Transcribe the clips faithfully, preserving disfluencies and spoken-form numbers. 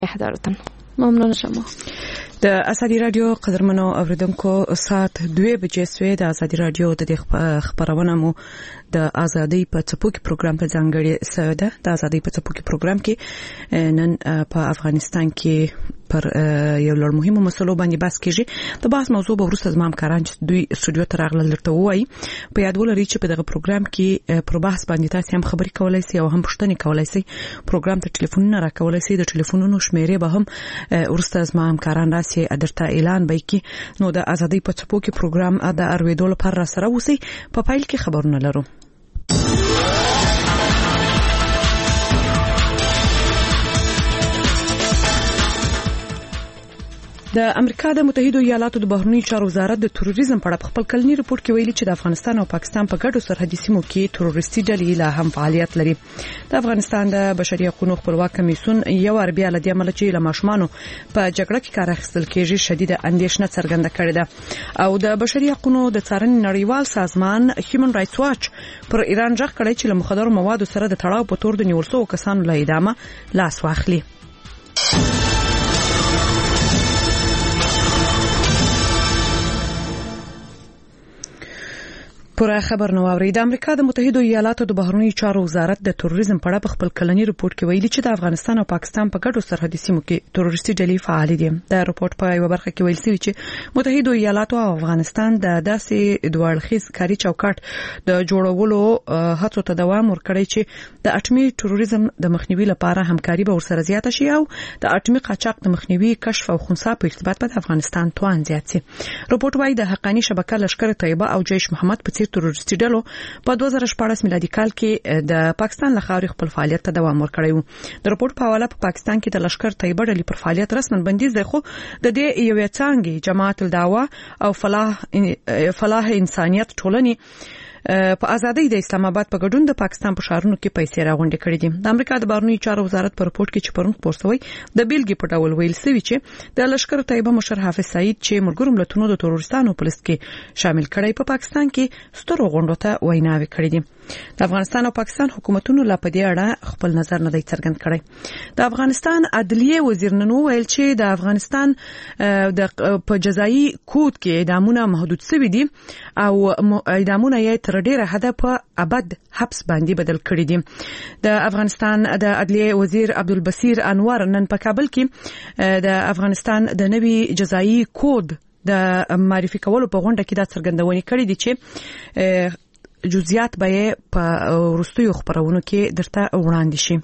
حضرتان ممنون شما. د ازادي رادیو قدرمنو اوریدونکو ساعت دوه بجې سوې د ازادي رادیو د خبرونه مو د ازادي په څپو کې پروګرام ته ځانګړی سوی ده. د ازادي په څپو کې پروګرام کې نن په افغانستان کې پر یو لړ مهمو مسلو باندې بحث کیږي. د بحث موضوع به وروسته زمام کاران چې دوی استودیو ته راغلل درته وایي. په یاد ولرئ چې په دغه پروګرام کې پر بحث باندې تاسو هم خبرې کولای شئ او هم پوښتنې کولای شئ. پروګرام ته ټلیفونونه راکولای شئ. د ټلیفونونو شمیرې به هم ورسته زمام کاران راسي درته اعلان به کی. نو د ازادي په څپو کې پروګرام د ارویدو لپاره سره وسی. په فایل کې خبرونه لرو. د امریکا د متحده ایالاتو د بهرنیو چارو وزارت د تروریزم په اړه خپل کلنی رپورت کې ویلي چې د افغانستان او پاکستان په ګډو سرحدي سیمو کې تروریستي ډلې لا هم فعالیت لري. د افغانستان د بشري حقوقو خپلواک کمیسیون یو اربیا لدی عمل چې له ماشومان په جګړه کې کار اخیستل کېږي شدید اندېښنه څرګنده کړې ده. او د بشري حقوقو د څارنې نړیوال سازمان هیومن رائټس واچ پر ایران ځخ کړی چې له مخدر موادو سره د تړاو په تور د نیول شوو کسانو له اعدامه لاس واخلي. پوره خبر نو اوري. د امریکا د متحده ایالاتو د بهرنیو چارو وزارت د تروریزم په اړه خپل کلنی رپورت کې ویلي چې د افغانستان او پاکستان په ګډو سرحدي سیمو کې تروریستي ډلې فعال دي. د رپورت په یو برخه کې ویل شوی چې متحده ایالاتو او افغانستان د داسې دوړخیز کاری چوکاټ د جوړولو هڅو ته دوام ورکړي چې د اټومي تروریزم د مخنیوي لپاره همکاري به ورسره زیاته شي او د اټومي قاچاق د مخنیوي کشف او خنثی په ارتباط په افغانستان توان زیات شي. رپورت وايي د حقانی شبکه لشکره طیبه او جیش محمد په څیر تروریستي ډلو په دوه زره شپږ میلادي کال کې د پاکستان له خاورې خپل فعالیت ته دوام ورکړی و. د رپورت په حواله په پاکستان کې د لشکر طیبه ډلې پر فعالیت رسمن بندیز دی، خو د دې یو څنګه جماعت الدعوه او فلاح فلاح انسانیت ټولنې په ازادۍ د اسلام آباد په ګډون د پاکستان په شهرونو کې پیسې راغونډې کړې دي. د امریکا د بهرنیو چارو وزارت په رپورت کې چې پرون خپور شوی د بیلګې په ډول ویل شوی چې د لشکر طیبه مشر حافظ سعید چې ملګرو ملتونو د تروریستانو په لیست کې شامل کړي په پاکستان کې سترو غونډو ته ویناوي کړې دي. د افغانستان او پاکستان حکومتونو لا په دې اړه خپل نظر نه دی څرګند کړی. د افغانستان عدلیه وزیر نن ویل چې د افغانستان د په جزایي کود کې اعدامونه محدود شوي دي او اعدامونه یې تر ډیره حد په ابد حبس باندې بدل کړی دي. د افغانستان د عدلیه وزیر عبدالبصیر انور نن په کابل کې د افغانستان د نوي جزایي کود د معرفي کولو په غونډه کې دا څرګندونې کړې دي چې جزئیات به په وروستیو خبرونو کې درته وړاندې شي.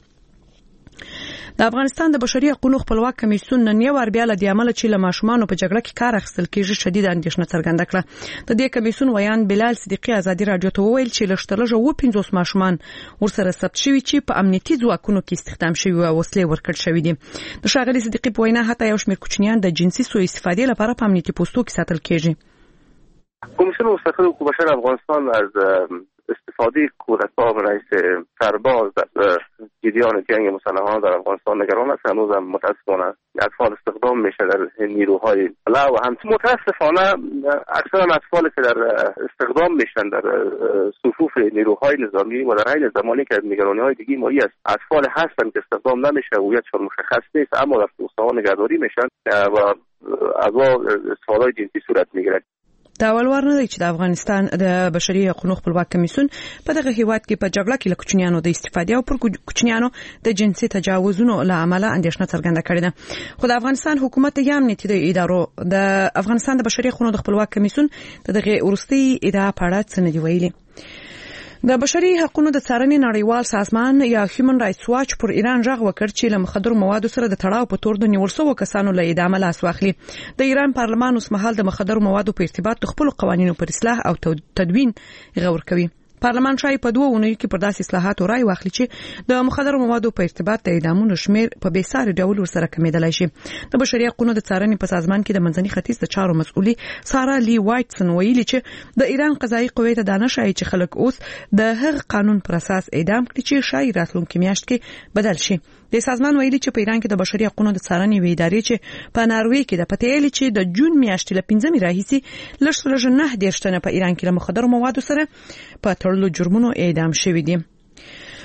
د افغانستان د بشري حقوقو خپلواک کمیسیون نن یو اربیا لدی عمل چې له ماشومان په جګړه کې کار اخیستل کېږي شدید اندېښنه څرګنده کړه. د دې کمیسیون ویان بلال صدیقی ازادي رادیو ته وویل چې لښتلجه و پنځوس ماشومان ورسره ثبت شوي چې په امنیتي ځواکونو کې استخدام شوي او وسلې ورکړل شوي دي. د ښاغلي صدیقی په وینا حتی یو شمېر کوچنیان د جنسي سوء استفادې لپاره په امنیتي پوستو کې ساتل کېږي. کمیسیون مستقل حقوق بشر افغانستان از استفاده کودکان رئیس سرباز در جریان جنگ مسلحانه در افغانستان نگران است. هنوز هم متاسفانه اطفال استخدام میشه در نیروهای بلا و هم متاسفانه اکثر اطفالی که در استخدام میشن در صفوف نیروهای نظامی و در حین زمانی که نگرانی‌های دیگه مایی است اطفال هستن که استخدام نمیشه هویتشون مشخص نیست اما در پست‌ها نگهداری میشن و از استفاده جنسی صورت میگیره. دا ولور نه دی چې د افغانستان د بشري حقوقو خپلواک کمیسیون په دغه هیواد کې په جګړه کې له کوچنیانو د استفادې او پر کوچنیانو د جنسي تجاوزونو له امله اندېښنه څرګنده کړې ده. خو د افغانستان حکومت یا امنیتي ادارو د افغانستان د بشري حقوقو خپلواک کمیسیون د دغه ورستي ادعا په اړه څه نه دی ویلي. د بشري حقوقو د څارنې نړیوال سازمان یا هیومن رائټس واچ پر ایران ژغ وکړ چې له مخدر موادو سره د تړاو په تور د نیول شوو کسانو له اعدام لاس واخلي. د ایران پارلمان اوس مهال د مخدر موادو په ارتباط خپل قوانینو پر اصلاح او تدوین غور کوي. پارلمان شای په دوه اونیو کې پر داسې اصلاحاتو رای واخلي چې د مخدر موادو په ارتباط د اعدامونو شمیر په بیساري ډول ورسره کمیدلای شي. د بشري حقوقو د څارنې په سازمان کې د منځني ختیځ د چارو مسؤلي سارا لی وایټسن ویلي چې د ایران قضایي قوې ته دا نشي چې خلک اوس د هغه قانون پر اساس اعدام کړي چې شای راتلونکي میاشت کې بدل شي. د سازمان ویلي چې په ایران کې د بشري حقوقو د څارنې وی ادارې چې په ناروې کې د پټېلې چې د جون میاشتې له پنځمې راهیسي لږ نه دیرشتنه په ایران کې له مخدر موادو سره په تړلو جرمونو اعدام شوي دي.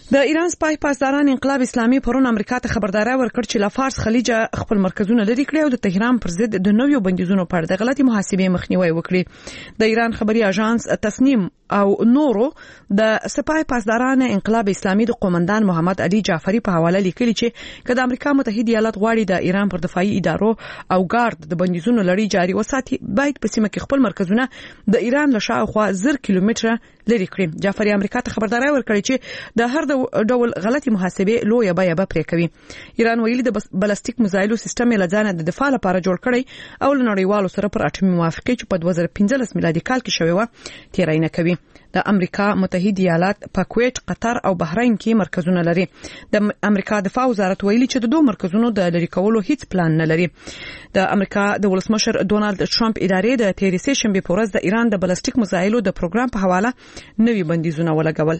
د ایران سپای پاسداران انقلاب اسلامي پرون امریکا ته خبرداري ورکړه چې له فارس خلیج خپل مرکزونه لري کړی او د تهران پر ضد د نویو بندیزونو پر د غلطي محاسبې مخنیوي وکړي. د ایران خبري اژانس تصنیم او نورو د سپای پاسداران انقلاب اسلامي د قومندان محمد علي جعفری په حواله لیکلي چې کله امریکا متحده ایالات غواړي د ایران پر دفاعي ادارو او ګارد د بندیزونو لړۍ جاري وساتي، باید په سیمه کې خپل مرکزونه د ایران له شاوخوا زر کیلومتره لري کړي. جعفری امریکا ته خبرداري ورکړي چې د هر ډول غلطي محاسبې لویه بیه به پرې کوي. ایران ویلي د بلستیک میزایلو سیستم یې لځانه د دفاع لپاره جوړ کړی او له نړیوالو سره پر اټومي موافقه چې په دوه زره پنځلس میلادي کال کې شوې و تیری نه کوي. د امریکا متحده ایالات په کویت، قطر او بحرین کې مرکزونه لري. د امریکا دفاع وزارت ویلي چې د دوه مرکزونو د لري کولو هیڅ پلان نه لري. د امریکا د ولسمشر ډونالد ټرمپ ادارې د تیرې سه شنبه په ورځ د ایران د بلستیک میزایلو د پروګرام په حواله نوي بندیزونه ولګول.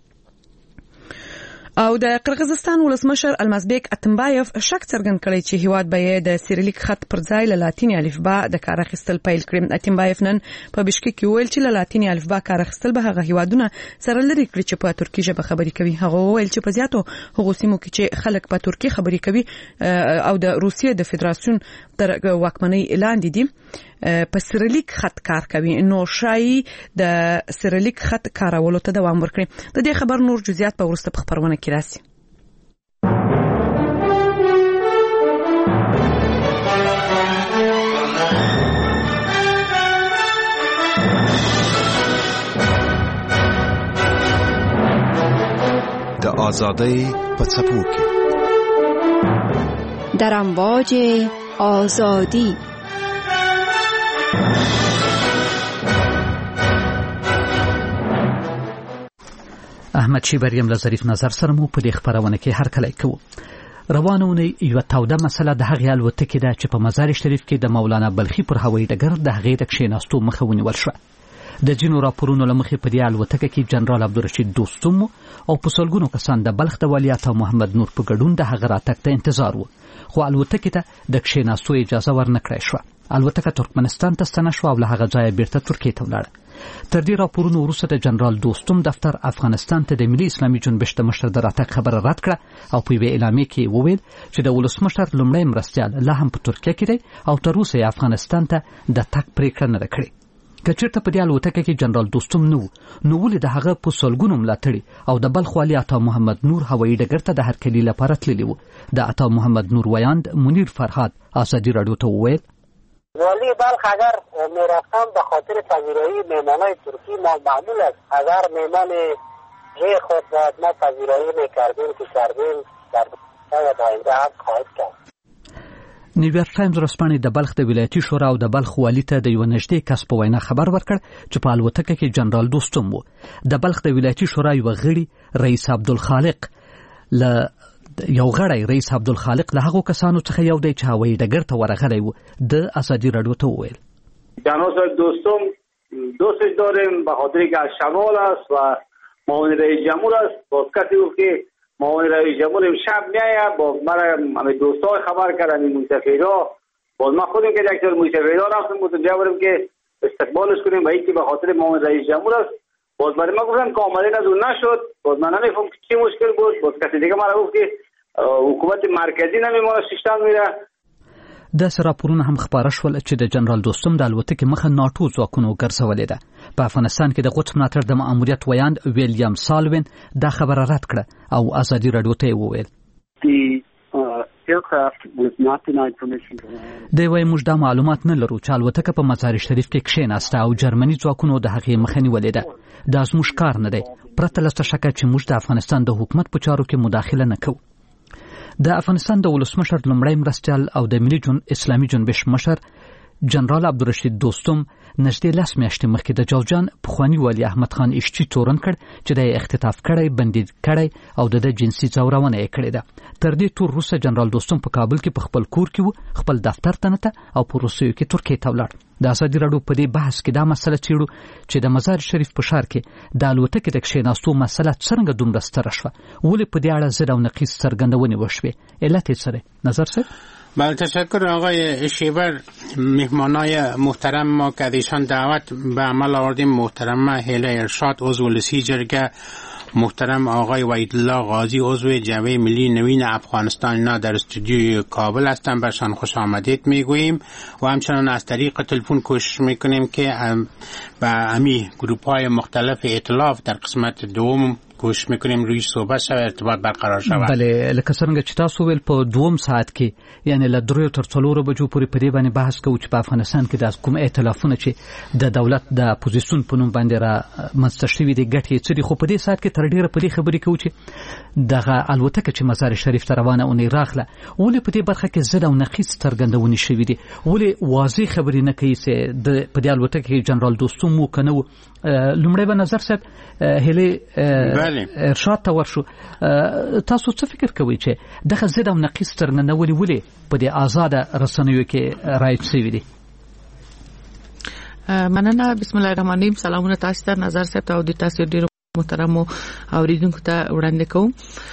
او د قرغیزستان ولسمشر المازبیک اتمبایف شک څرګند کړی چې هیواد به د سیریلیک خط پر ځای له لاتینی الفبا د کار اخیستل پیل کړي. اتمبایف نن په بشکک کې ویل چې له لاتینی الفبا کار اخیستل به هغه هیوادونه سره لري کړي چې په ترکی ژبه خبري کوي. هغه ویل چې په زیاتو هغو سیمو کې چې خلک په ترکی خبري کوي او د روسیې د فدراسیون تر واکمنۍ لاندې دي په سیریلیک خط کار کوي، نو شایي د سیریلیک خط کارولو ته دوام ورکړي. د دې خبر نور جزئیات په ورسته په خبرونه کې راسي. د آزادۍ په څپو کې در امواج آزادی احمد شیبریم له ظریف نظر سره مو په دې خبرونه کې هر کله کوو. روانه ونی یو تاوده مسله د هغې الوتکې ده چې په مزار شریف کې د مولانا بلخي پر هوایي ډګر د هغې د کښېناستو مخه ونیول شوه. د ځینو راپورونو له مخې په دې الوتکه کې جنرال عبدالرشید دوستم او په سلګونو کسان د بلخ د ولیعت او محمد نور په ګډون د هغه راتګ ته انتظار و، خو الوتکې ته د کښېناستو اجازه ورنه کړای شوه. الوتکه ترکمنستان ته ستنه شوه او له هغه ځایه بیرته ترکیې ته ولاړه. تر دې راپورونو وروسته د جنرال دوستم دفتر افغانستان ته د ملي اسلامي جنبش د مشر د راتګ خبره رد کړه او په یوې اعلامیې کې وویل چې د ولسمشر لومړی مرستیال لا هم په ترکیه کې دی او تر اوسه یې افغانستان ته د تګ پرېکړه نه ده کړې. که چېرته په دې الوتکه کې جنرال دوستم نه و، نو ولې د هغه په سلګونو ملاتړي او د بلخ والي عطا محمد نور هوایي ډګر ته د هرکلي لپاره تللی و؟ د عطا محمد نور ویاند منیر فرهاد ازادي راډیو ته وویل والی بلخ اگر میرفتم به خاطر پذیرایی مهمانای ترکی ما معمول است. اگر مهمان جای خود بود ما پذیرایی میکردیم که کردیم در آینده هم خواهد کرد. نیویارک ټایمز ورځپاڼې د بلخ د ولایتي شورا او د بلخ والي ته د یو نږدې کس په وینا خبر ورکړ چې په الوتکه کې جنرال دوستم و. د بلخ د ولایتي شورا یو غړي رئیس عبدالخالق له یو غړی رئیس عبدالخالق له هغو کسانو څخه یو دی چې هوایي ډګر ته ورغلی و. د ازادي راډیو ته وویل جنرال دوستم دوستش داریم به خاطر که از شمال است و معاون رئیس جمهور است. باز کسی گفت که معاون رئیس جمهور امشب میآید، با من دوستای خبر کردن این مستفیدا. باز ما خودم که دکتر مستفیدا رفتم متوجه بودم که استقبالش کنیم و اینکه به خاطر معاون رئیس جمهور است. باز برای ما گفتن که آماده نزول نشد. باز من نمیفهم که چی مشکل بود. باز کسی دیگه ما گفت که حکومت مرکزی نمیمونه سیستم میره. داسې راپورونه هم خپاره شول چې د جنرال دوستم د الوتکې مخه ناټو ځواکونو ګرځولې ده. په افغانستان کې د قدس ملاتړ د ماموریت ویاند ویلیام سالوین دا خبره رد کړه او ازادي راډیو ته وویل دی وایي موږ دا معلومات نه لرو چې الوتکه په مزار شریف کې کښېناسته او جرمني ځواکونو د هغې مخه نیولې ده. دا زموږ کار نه دی، پرته له څه شکه چې موږ د افغانستان د حکومت په چارو کې مداخله نه کوو. د افغانستان د ولسمشر لومړی مرستیال او د ملي جن اسلامي جنبش مشر جنرال عبدالرشید دوستم نږدې لس میاشتې مخکې د جوزجان پخواني والي احمد خان اشچي تورن کړ چې د اختطاف کړی، بندي کړی او د جنسي ځورونه یې کړې ده. تر دې تور وروسته جنرال دوستم په کابل کې په خپل کور کې و، خپل دفتر ته نته او په روسیې کې ترکیې ته ولاړ. د ازادي راډیو په دې بحث کې دا مسله څېړو چې د مزار شریف په ښار کې د الوتکې د کښېناستو مسله څرنګه دومره ستره شوه، ولې په دې اړه ضد او نقیض څرګندونې وشوې، علت یې څه دی؟ نظر صاحب. بله تشکر آقای شیبر. مهمانای محترم ما که ایشان دعوت به عمل آوردیم، محترم هیله ارشاد عضو لسی جرگه محترم آقای وحیدالله قاضی عضو جبهه ملی نوین افغانستان اینا در استودیوی کابل هستن، برشان خوش آمدید میگوییم و همچنان از طریق تلفن کوشش میکنیم که با امی گروپ های مختلف ائتلاف در قسمت دوم کوشش میکنیم روی صحبت شوه، ارتباط برقرار شوه. بله، لکه څنګه چې تاسو ویل په دوم ساعت کې یعنی له دریو تر څلورو بجو پورې په دې باندې بحث کوو چې په افغانستان کې د کوم ائتلافونه چې د دولت د اپوزیسیون په نوم باندې را منځته شوي دي ګټې څه دي، خو په دې ساعت کې تر ډیره په دې خبرې کوو چې دغه الوتکه چې مزار شریف ته روانه اونۍ راغله ولې په دې برخه کې ضد او نقیض څرګندونې شوي دي، ولې واضح خبرې نه کوي چې د په دې الوتکه کې جنرال دوستم و که نه و. لومړی به نظر صاحب هلي ارشاد ته ورشو، تاسو څه فکر کوئ چې دغه ضد او نقیض څرګندونې ولې په دې آزاده رسنیو کې رایج شوي دي؟ مننه. بسم الله الرحمن الرحیم. سلامونه تاسو ته، نظر صاحب ته او د تاسو ډیرو محترمو اوریدونکو ته وړاندې کوم.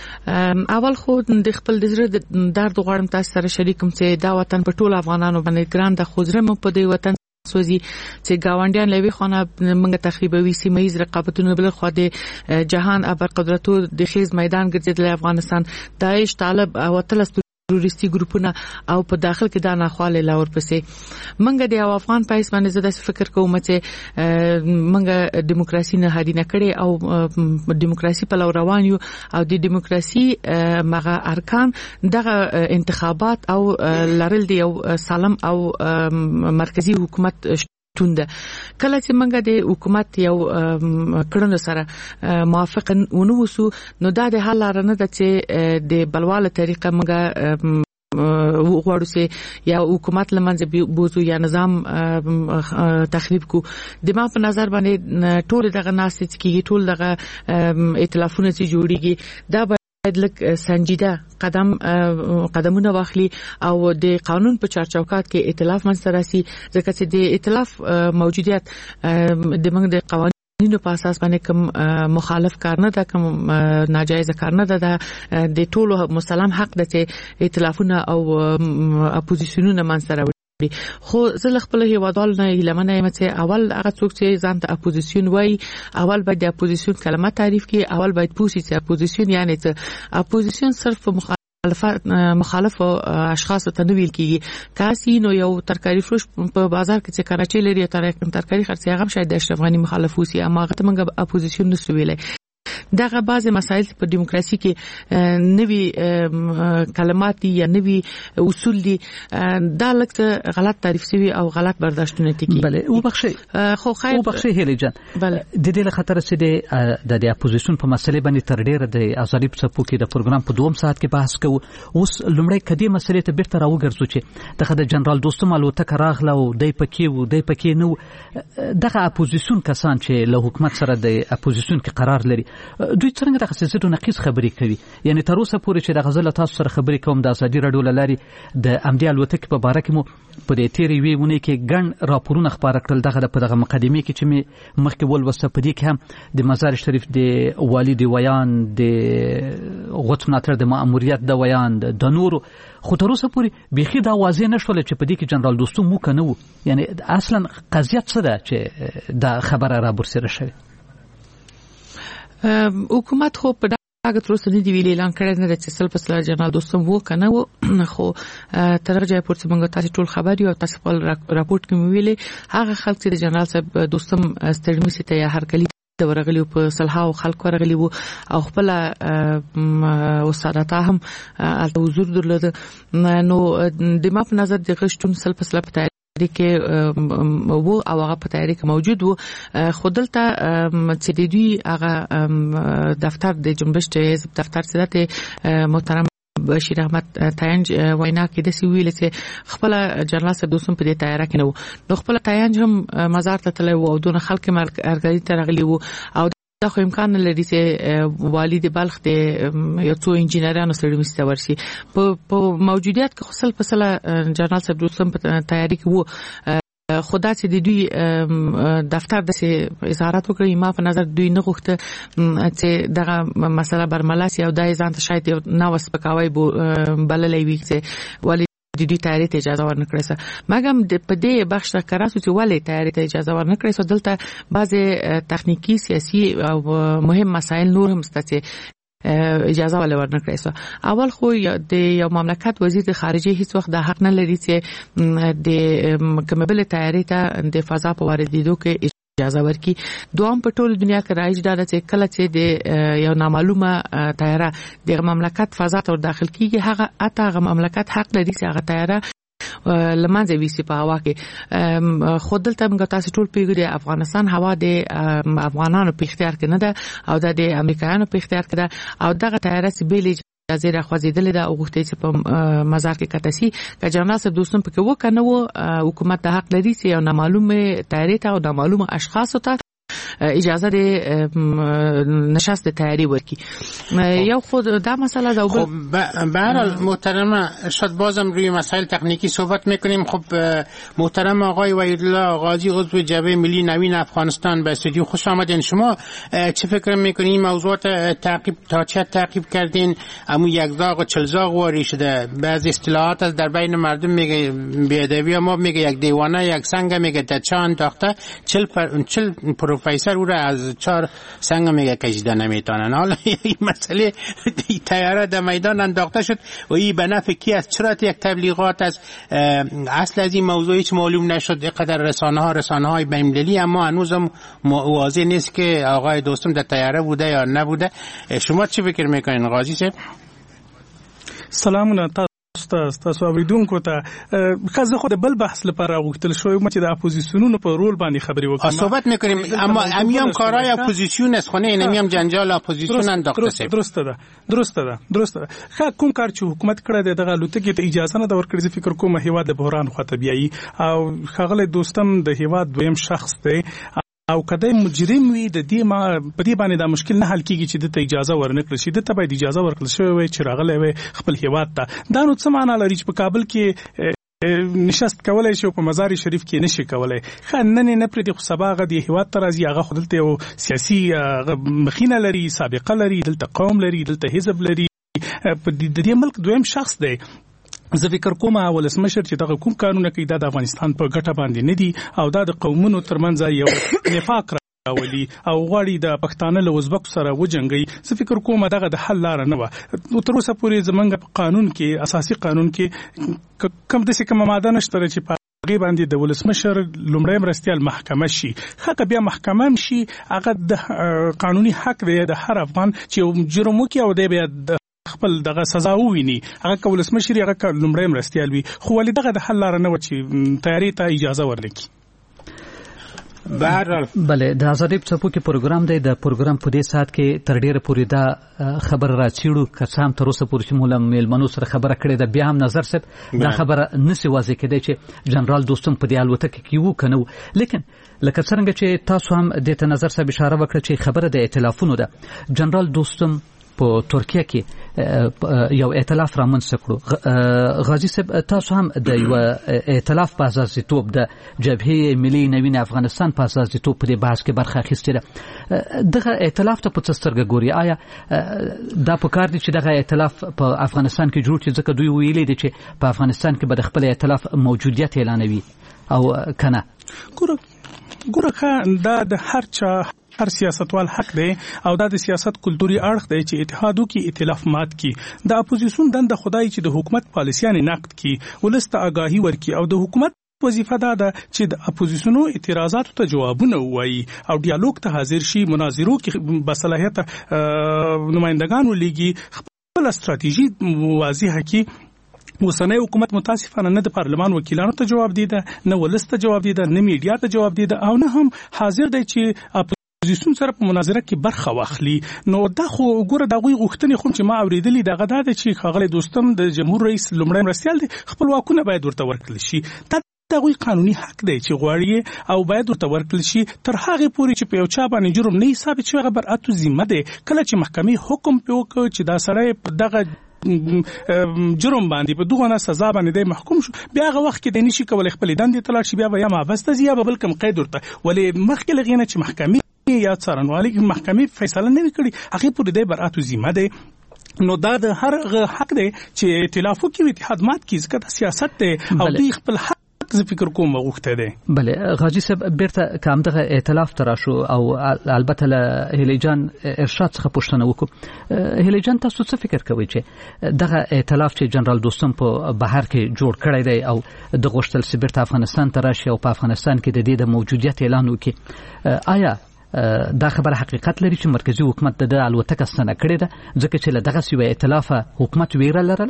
اول خو د خپل د زړه د درد غواړم تاسو سره شریکم چې دا وطن په ټول افغانانو باندې ګران د خوځره مو په دې وطن سوزي چې گاونډیان لوي خونه موږ تخریبوي، سیمه ایز رقابتونه بل خو د جهان ابر قدرتو د خیز میدان ګرځیدل افغانستان، داعش، طالب او تلس تروریستي ګروپونه او په داخل کې دا ناخواله لاور پسې منګه د افغان پایس باندې زده فکر کوم چې منګه دیموکراسي نه هدي نه کړي او دیموکراسي په لور روان یو او د دیموکراسي مغه ارکان دغه انتخابات او لرل دی او سالم او مرکزی حکومت تونده. کله چې منګه د حکومت یو کړنو سره موافق ونوسو نو دا د حل لاره نه ده چې د بلواله طریقه منګه وغواړو چې یا حکومت لمنځه بوزو یا نظام تخریب کو. د ما په نظر باندې ټول دغه ناس چې ټول دغه ائتلافونه چې جوړیږي دا باید لکه سنجیده قدم قدمونه واخلي او د قانون په چارچوکات کې ائتلاف منځته راسي، ځکه چې د ائتلاف موجودیت د موږ د قوانینو په اساس باندې کوم مخالف کار نه ده، کوم ناجایز کار نه ده، د ټولو مسلم حق ده چې ائتلافونه او اپوزیسیونونه منځته راوړي. خو زه خپل هیوادوال نه لمنه یم چې اول هغه څوک چې ځان ته اپوزیسیون وایي اول باید د اپوزیسیون کلمه تعریف کړي، اول باید پوښتنه چې اپوزیسیون یعنی څه. اپوزیسیون صرف مخالفت مخالف اشخاص ته نه ویل کیږي. کاسي نو یو ترکاری فروش په بازار کې چې کراچي لري ترکاری خرڅي هغه شاید د اشرف غنی مخالف وسی، اما هغه ته موږ اپوزیسیون نشو ویلای. دغه بعض مسایل په دیموکراسي کې نوي کلمات یا نوي اصول دي، دا لکه غلط تعریف شوی او غلط برداشتونه تکي. بله او بخشي خو خیر او بخشي هلي جان. بله د دې له خطر سره د د اپوزیسیون په مسلې باندې تر ډیره د ازادي په څپو کې د پروګرام په دوم ساعت کې بحث کوو. اوس لومړی کدي مسلې ته بیرته راوګرځو چې دغه د جنرال دوستم الوتکه راغله او دای پکې وو دای پکې نو دغه اپوزیسیون کسان چې له حکومت سره د اپوزیسیون کې قرار لري دوی څنګه د خصوصیتونو نقیض خبرې کوي. یعنی تر اوسه پورې چې د غزل تاسو سره خبرې کوم د ازادي رادیو لاري د امدی الوتکې په باره کې مو په دې تیری وی ونه کې ګڼ راپورونه خبره کړل. دغه په دغه مقدمه کې چې می مخکې ولوسته په دې کې هم د مزار شریف د والد ویان د غوث ناتر د مأموریت د ویان د نورو، خو تر اوسه پورې بيخي دا واضح نشول چې په دې کې جنرال دوستم مو کنه وو. یعنی اصلا قضیه څه ده چې دا خبره را برسره شوه؟ حکومت خو په دغه تر اوسه نه دی ویلي اعلان کړی نه چې سل پسله جنرال دوستم وو کنه وو، خو تر هغه پورې موږ تاسو ټول خبر یو تاسو په راپورټ کې ویلي هغه خلک چې جنرال صاحب دوستم ستړي مسته یا هر کلی د ورغلی په صلحاو خلک ورغلی وو او خپل وسارته هم الته حضور درلود. نو د ما په نظر د غشتون سل پسله په کې وو او هغه په تیاری کې موجود وو. خودلته چې د دوی هغه دفتر د جنبش حزب دفتر سره محترم بشیر احمد تاینج وینا کې د سی ویل چې خپل جنرال صاحب دوستم په دې تیاری کې نو نو خپل تاینج هم مزار ته تللی وو او دونه خلک مرګري ته راغلي وو او دا خو امکان لري چې والد بلخ د یو څو انجینرانو سره مسته ورشي په موجودیت کې خپل پسله جنرال صاحب دوستم په تیاری کې وو. خدا چې د دوی دفتر د وزارت وکړي ما په نظر دوی نه غوښته چې دغه مسله برملا سي او د ځان ته شاید نو سپکاوي بللې وي چې والد د دې تیاری ته اجازه ورنکړې سه مګم د پدې بخش کاراسو چې ولې تیاری ته اجازه ورنکړې سو دلته بعضه تخنیکی سیاسي او مهم مسایل نور هم ستاسو اجازه ولې ورنکړې سو اول خو د یو مملکت وزیر د خارجه هیڅ وخت د حق نه لري چې د کومبل تیاری ته د فضا په واردېدو کې اجازه ورکړي دوام په ټول دنیا کې راځي دا چې کله چې د یو نامعلومه تیاره د مملکت فضا ته داخل کیږي هغه اته مملکت حق لري چې هغه تیاره لمانځي وسی په هوا کې خود دلته موږ تاسو ټول پیګو د افغانستان هوا د افغانانو په اختیار کې نه ده او د امریکایانو په اختیار کې ده او دغه تیاره سیبلې اجازه راخوځیدل دا وغوښتي چې په مزار کې کتاسي که جنرال صاحب دوستم پکې وکنه و حکومت د حق لري چې یو نامعلومه تیاری ته او نامعلومه اشخاص ته اجازه د نشست تیاری ورکړي یو خود دا مسئله دا خب به هر حال محترم شاید بازم روی مسائل تکنیکی صحبت میکنیم. خب محترم آقای وحیدالله غازی عضو جبهه ملی نوین افغانستان به استودیو خوش آمدین. شما چه فکر میکنین موضوعات تعقیب تا چه تعقیب کردین؟ امو یک داغ و چلزاغ واری شده، بعض اصطلاحات از در بین مردم میگه بیادبی ما میگه یک دیوانه یک سنگ میگه در چه انداخته چل پر چل پروفسور او را از چهار سنگ میگه کشیده نمیتونن. حالا این مسئله تیاره در میدان انداخته شد و این به نفع کی است؟ چرا یک تبلیغات از اصل از این موضوعی که معلوم نشد؟ اینقدر رسانه ها رسانه های بین‌المللی اما هنوزم واضح نیست که آقای دوستم در تیاره بوده یا نبوده. شما چی فکر میکنین غازی صاحب؟ سلامونه تاسو تاسو اوریدونکو ته خزه خو د بل بحث لپاره غوښتل شوی چې د اپوزیسیونونو په رول باندې خبرې وکړم. صحبت میکنیم اما امیم کارای اپوزیسیون است، خونه اینم جنجال اپوزیسیون انداخته سه. درسته ده درسته ده درسته ده خا کوم کار چې حکومت کړی دی دغه لوتګي ته اجازه نه دا ورکړي. فکر کوم هیواد د بحران خواته بیایي او خغل دوستم د هیواد دویم شخص دی او کله مجرم وي د دې ما په دې باندې دا مشکل نه حل کیږي چې د ته اجازه ورنکړي شي. د ته باید اجازه ورکړل شي وي چې راغلی وي خپل هیواد ته. دا نو څه معنا لري چې په کابل کې نشست کولای شي او په مزار شریف کې نشي کولای. خننه نه پرې د سباغه د هیواد ته راځي هغه خپلته او سیاسي مخینه لري، سابقه لري، دلته قوم لري، دلته حزب لري. په دې ملک دویم شخص دی. زه فکر کوم ولسمشر چې دغه کوم قانون کوي د افغانستان په ګټه باندې نه دی او دا د قومونو ترمنځ یو نفاق راولي او غواړي د پښتانه له ازبک سره وجنګي. زه فکر کوم دغه د حل لار نه و. تر اوسه پورې زمونږ په قانون کې اساسي قانون کې کم د څه کوم ماده نشته چې په هغه باندې د ولسمشر لومړی مرستيال محکمه شي. حق بیا محکمه شي هغه د قانوني حق دی د هر افغان چې جرم وکړي او د بیا خپل دغه سزا وویني. هغه کولس مشري هغه لومړی مرستيال وي خو ولې دغه د حل لار نه و چې تیاری ته اجازه ورلکي. بله د ازادي په کې پروګرام دی. د پروګرام په دې سات کې تر ډیره پورې دا خبر راچېړو کسان تر اوسه پورې مولم میلمنو سره خبره کړې ده. بیا هم نظر صاحب دا خبره نسی واضح کړي چې جنرال دوستم په دې الوتکه کې وو کنه. لیکن لکه څنګه چې تاسو هم د ته نظر صاحب اشاره وکړه چې خبره د ائتلافونو ده. جنرال دوستم په ترکیه کې یو ائتلاف رامنځته کړو. غازی صاحب تاسو هم د یو ائتلاف په اساس توپ د جبهه ملی نوین افغانستان په اساس توپ په بحث کې برخه اخیستې ده. دغه ائتلاف ته په څسترګه ګوري؟ آیا دا په کار دي چې دغه ائتلاف په افغانستان کې جوړ شي؟ ځکه دوی ویلي دي چې په افغانستان کې به د خپل ائتلاف موجودیت اعلانوي او کنه. ګوره ګوره دا د هر چا هر سیاستوال حق دی او دا د سیاست کلتوري اړخ دی چې اتحادو کې ائتلاف مات کی. د اپوزیسیون دند خدای چې د حکومت پالیسیانه نقد کی ولسته آگاهی ورکي او د حکومت وظیفه ده چې د اپوزیسیونو اعتراضاتو ته جوابونه وایي او ډیالوګ ته حاضر شي، مناظرو کې بصلاحیت نمائندگان ولېږي، خپل ستراتیژي واضحه کی. اوسنۍ حکومت متاسفانه نه د پارلمان وکیلانو ته جواب دیده، نه ولسته جواب دیده، نه میډیا ته جواب دیده او نه هم حاضر دی چې اپوزیسیون سره په مناظره کې برخه واخلي. نو دا خو ګوره د غوي غوښتنې خو چې ما اوریدلې دغه دا چې خغل دوستم د جمهور رئیس لومړی مرستيال دی خپل واکونه باید ورته ورکړل شي. دا دغه قانوني حق دی چې غواړي او باید ورته ورکړل شي تر هغه پورې چې په یو چا باندې جرم نه ثابت شي. هغه بر اتو ذمہ دی. کله چې محکمې حکم پیوکړ چې دا سړی په دغه جرم باندې په دغه سزا باندې محکوم شو، بیا هغه وخت کې د نشي کولای خپل دندې تلاش شي، بیا به یا مابسته زیه به بل کم قید ورته ولې مخکې لغینه چې محکمې یا څارنوالي محکمې فیصله نه وکړي هغه پورې د براتو ذمہ دی. نو دا د هر حق دی چې ائتلاف وکړي اتحاد مات کړي ځکه دا سیاست دی او دوی خپل حق زه فکر کوم غوښته دی. بله غاجي صاحب بیرته کوم دغه ائتلاف تر شو او البته له هیلې جان ارشاد څخه پوښتنه وکړو. هیلې جان تاسو څه فکر کوئ چې دغه ائتلاف چې جنرال دوستم په بهر کې جوړ کړی دی او د غوښتل چې بیرته افغانستان ته راشي او په افغانستان کې د دې د موجودیت اعلان وکړي، آیا دا خبره حقیقت لري چې مرکزی حکومت د الوتکه ستنه کړې ده ځکه چې له دغه سیوه ائتلاف حکومت ویره لرله؟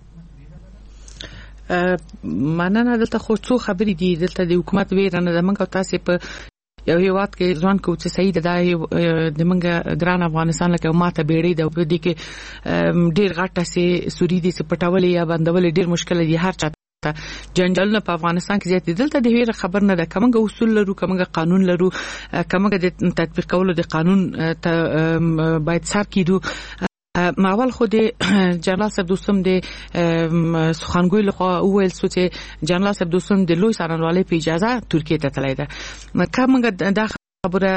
مننه. دلته خو څو خبرې دي، دلته د حکومت ویره نه ده. موږ تاسو په یو هیواد کې ځوان کو چې صحیح ده د موږ ګران افغانستان لکه ماته بیړې ده په دې کې ډیر غټه سي سوري دي چې پټولې یا بندولې ډیر مشکل دي. هر چا جنجالونه په افغانستان کې زیات دي. دلته د هیڅ خبر نه ده. کومه اصول لرو، کومه قانون لرو، کومه د تطبیق کولو د قانون ته باید سر کیدو. ماول خو د جنرال صاحب دوستم د سخنګوی له ویل سو چې جنرال صاحب دوستم د لوی څارنوالۍ په اجازه ترکیه ته تللی ده. کومه دا خبره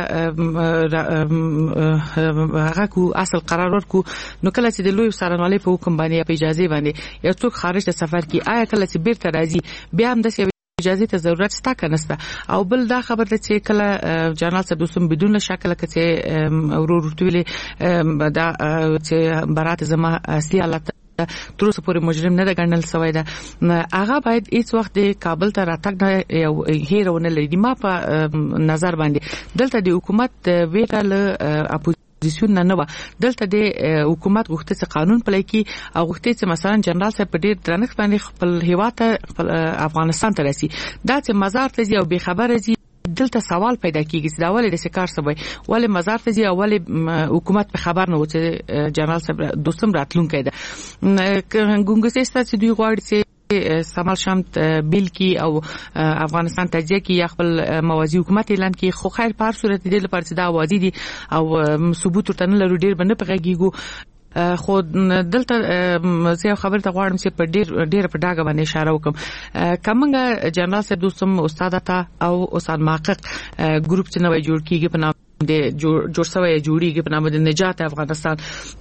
هغه کو اصل قرار ورکو نو کله چې د لوی څارنوالۍ په حکم باندې په اجازه باندې یو څوک خارج ته سفر کی، آیا کله چې بیرته راځي بیا هم د اجازه ته ضرورت شته کنه؟ او بل دا خبر ده چې کله جنرال صاحب دوستم بدون شک کته ورور ورتویل دا چې برات زما اصلي حالت تر اوسه پورې مجرم نه ده ګڼل شوی ده. هغه باید هیڅ وخت د کابل ته راتګ نه یو هیرونه لري. ما په نظر باندې دلته د حکومت ویره له اپوزیسیون نه نه دلته د حکومت غوښتي چې قانون پلی کی او غوښتي چې مثلا جنرال صاحب په ډیر درنښت باندې خپل هیواد افغانستان ته راسي. دا چې مزار ته ځي او به خبره ځي دلته سوال پیدا کیږي چې دا ولې د سکار سبای ولې مزار ته ځي او ولې حکومت په خبر نه و چې جنرال صاحب دوستم راتلونکی ده. ګونګسیستا چې دوی غواړي چې سمال شمت بیل کی او افغانستان ته ځي کی خپل موازی حکومت اعلان کی، خو خیر په هر صورت دې لپاره چې دا اوازې دي او ثبوت ورته نه لرو ډیر باندې پغېږو. خو دلته زه خبر ته غواړم چې په ډیر ډیر په داګه باندې اشاره وکم. کومه جنرال صاحب دوستم استاد ته او استاد محقق ګروپ چې نوې جوړ کیږي په نام د جوړ شوی جوړیږي په نام د نجات افغانستان.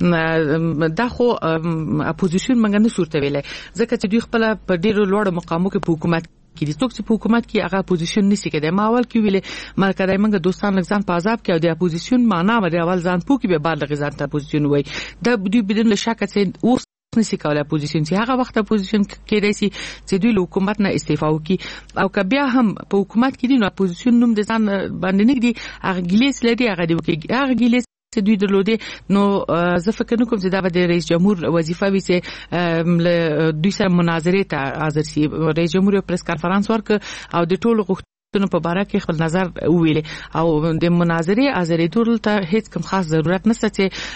دا خو اپوزیشن منګ نه صورت ویلې ځکه چې دوی خپل په ډیرو لوړ مقامو کې په حکومت کې دي. څوک چې په حکومت کې هغه اپوزیشن نشي کېدای. ما اول کې ویلې ملکه دایمنګ دوستان لږ په عذاب کې او د اپوزیشن معنا به اول ځان پوکي به بعد لږ ځان ته اپوزیشن وای. دا دوی بدون شک چې اوس نشي کولای اپوزیشن چې هغه وخت اپوزیشن کېدای شي چې دوی له حکومت نه استعفا وکړي او که بیا هم په حکومت کې دي نو اپوزیشن نوم د ځان باندې نه دی هغه ګلیس لري هغه دی وکړي هغه ګلیس چې دوی درلوده نو زه فکر نه کوم چې دا به د رئیس جمهور وظیفه وي چې له دوی سره مناظره ته حاضر شي. رئیس جمهور پریس کانفرنس ورک او د ټولو غوښتنو په اړه کې خپل نظر ویل او د مناظره حاضرېدو ته هیڅ کوم خاص ضرورت نشته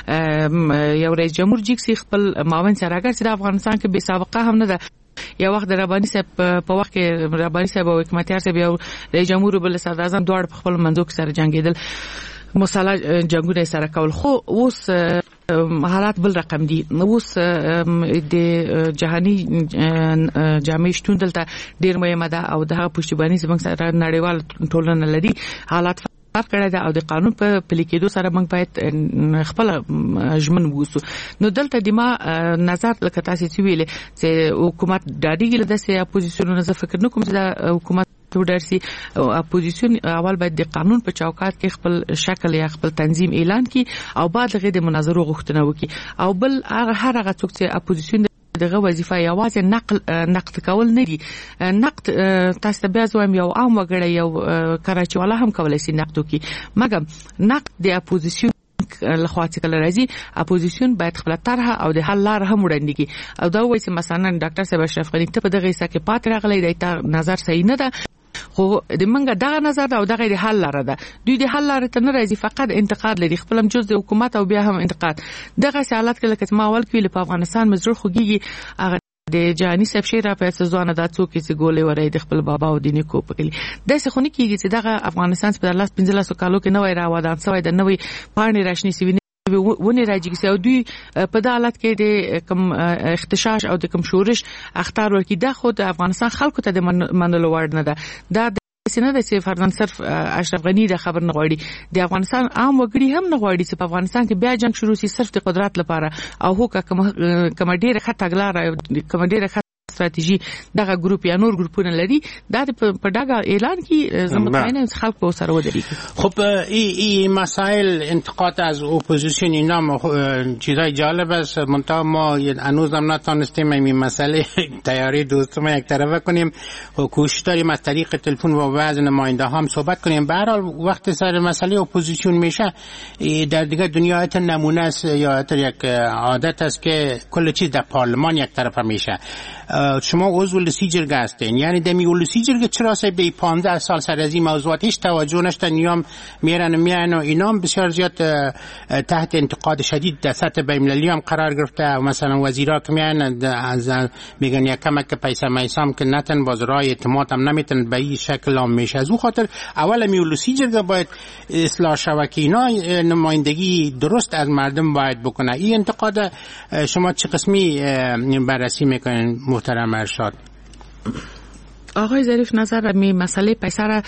چې یو رئیس جمهور جیکسي خپل معاون سره راګر چې د افغانستان کې بې سابقه هم نه ده. یو وخت د رباني صاحب په وخت کې رباني صاحب او حکمتیار صاحب یو رئیس جمهور بل صدر اعظم دواړه په خپل منځو کې سره جنگیدل مساله جنگونه سره کول. خو اوس حالات بل رقم دي. اوس د جهاني جامع شتون دلته ډیر مهمه ده او دغه پښتیبانی زموږ سره نړیوال ټولنه لري. حالات فرق کړی ده او د قانون په پلي کېدو سره موږ باید خپل ژمن ووسو. نو دلته د ما نظر لکه تاسو چې ویل چې حکومت ډاډیږي د سیاسي اپوزیسیون نه فکر نه کوم چې د حکومت ودرسي اپوزیسیون اول باید د قانون په چوکاټ کې خپل شکل یا خپل تنظیم اعلان کړي او بعد غیر د مناظرو غوښتنه وکړي او بل هر هغه څوک چې اپوزیسیون دغه وظیفه یوازې نقل نقد کول نه دي. نقد تاسو بیا زوم یو عام وګړی یو کراچي والا هم کولای شي نقد وکړي مګر نقد د اپوزیسیون لخوا چې کله راځي اپوزیسیون باید خپل طرح او د حل لار هم وړاندې کړي او دا وایي چې مثلا ډاکټر صاحب اشرف غنی ته په دغه حصہ کې پات راغلی دی تا نظر صحیح نه ده خو د منګه دغه نظر او دغه د حل لاره ده. دوی د حل لاره ته نه راځي فقط انتقاد لري خپل هم جز د حکومت او بیا هم انتقاد. دغه حالت کې لکه ما اول کې په افغانستان مزر خوږي هغه د جهاني صاحب شیرا په ځوانه د څوک چې ګولې ورې د خپل بابا او دیني کو پکلي د څه خوني کېږي چې دغه افغانستان په لاس پنځه کالو کې نوې راوادان سوی د نوې پانی راشنی سوي ونی راځي چې دوی په د حالت کې د کم اختشاش او د کم شورش اختار ورکی د خود افغانستان خلکو ته د منلو وړ نه ده. دا سینه د چې فرضاً صرف اشرف غنی د خبر نه غواړي د افغانستان عام وګړي هم نه غواړي چې په افغانستان کې بیا جنگ شروع شي صرف د قدرت لپاره او هو کوم ډیره خټګلار کوم ډیره استراتیژي دغه ګروپ یا نور ګروپونه لري دا په دغه اعلان کې زموږ خلک په سره ودرېږي. خب این مسائل انتقاد از اپوزیسیون اینا چیزای جالب است منتها ما هنوز هم نتونستیم این مسئله تیاری دوستم یک طرفه کنیم و کوشش داریم از طریق تلفن و بعض نماینده هم صحبت کنیم. به هر حال وقتی سر مسئله اپوزیسیون میشه در دیگه دنیا ایت نمونه است یا یک عادت است که کل چیز در پارلمان یک طرفه میشه. شما عضو لسی جرگه هستین یعنی دمی ولسی جرگه چرا سه به پانزده سال سر از این موضوعات هیچ توجه نشدن نیام میرن و میان و اینام بسیار زیاد تحت انتقاد شدید در سطح بین‌المللی هم قرار گرفته و مثلا وزیرا که میان از میگن یک کمک پیسه میسام که نتن بازرای اعتماد هم نمیتن به این شکل هم میشه. از اون خاطر اول می ولسی جرگه باید اصلاح شود که اینا نمایندگی درست از مردم باید بکنه. این انتقاد شما چه قسمی بررسی میکنین محترم ارشاد؟ آقای ظریف نظر می مسئله پیسه را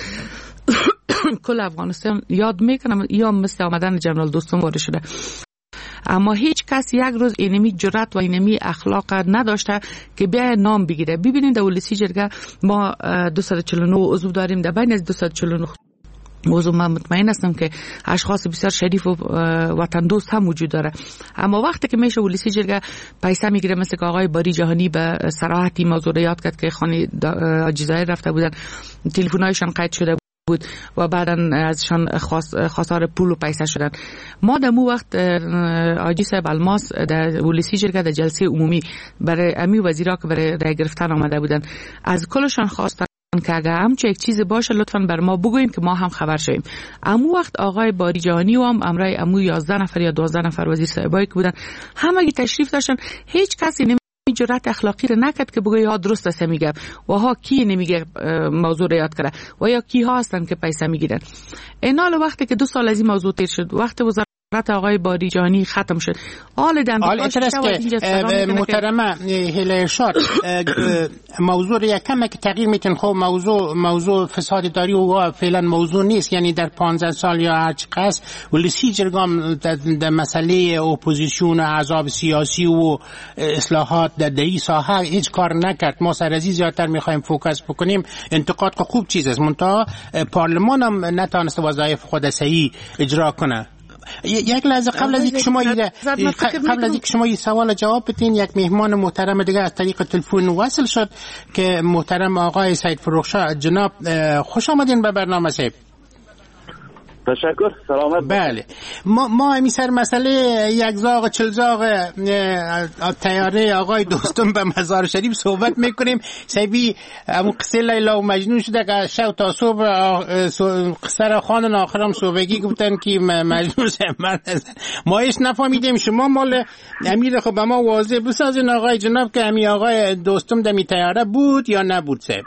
کل افغانستان یاد میکنم یا مثل آمدن جنرال دوستم وارد شده اما هیچ کس یک روز اینمی جرأت و اینمی اخلاق نداشته که بیا نام بگیره. ببینید در ولسی جرگه ما دویست و چهل و نه عضو داریم در بین از دویست و چهل و نه موضوع من مطمئن هستم که اشخاص بسیار شریف و وطن دوست هم وجود داره اما وقتی که میشه ولسی جرگه پیسه میگیره مثل که آقای باری جهانی به صراحتی موضوع را یاد کرد که خانه جزایر رفته بودن تلفن‌هایشان قید شده بود و بعداً ازشان خواستار پول و پیسه شدن. ما در مو وقت آجی صاحب الماس در ولسی جرگه در جلسه عمومی برای امی وزیرا که برای رای گرفتن آمده بودن از کلشان خواستن که اگر همچه یک چیز باشه لطفاً بر ما بگوین که ما هم خبر شویم. امو وقت آقای باری جهانی و هم امرای امو یازده نفر یا دوازده نفر وزیر صاحبایی که بودن همگی تشریف داشتن. هیچ کسی نمی جرأت اخلاقی رو نکرد که بگه یا درست است میگم و ها کی نمیگه موضوع رو یاد کرده و یا کی ها هستن که پیسه میگیرن. اینال وقتی که دو سال از این موضوع تیر شد وقت وزارت آقای باری جهانی ختم شد آل دندان محترمه هیله ارشاد موضوع یکم که تغییر میتن خب موضوع موضوع فساد داری و فعلا موضوع نیست یعنی در پانزده سال یا هر چقدر ولسی جرگام در مسئله اپوزیسیون و احزاب سیاسی و اصلاحات در دهی ساحه هیچ کار نکرد. ما سر از این زیادتر میخوایم فوکس بکنیم. انتقاد که خوب چیز است منتها پارلمان هم نتونست وظایف خود صحیح اجرا کنه. یک لحظه قبل از اینکه شما قبل از اینکه شما این سوال جواب بدین یک مهمان محترم دیگه از طریق تلفن وصل شد که محترم آقای سید فروخشاه. جناب خوش آمدین به برنامه صاحب. تشکر سلامت. بله ما ما همین سر مسئله یک زاغ چل زاغ تیاره آقای دوستم به مزار شریف صحبت میکنیم. سیبی همون قصه لیلا و مجنون شده که شب تا صبح قصه را خواندن آخرام صبحگی گفتن که مجنون سمرد هستن. ما ایش نفهمیدیم شما مال امیر خب به ما واضح بسازین آقای جناب که همین آقای دوستم دمی تیاره بود یا نبود صاحب؟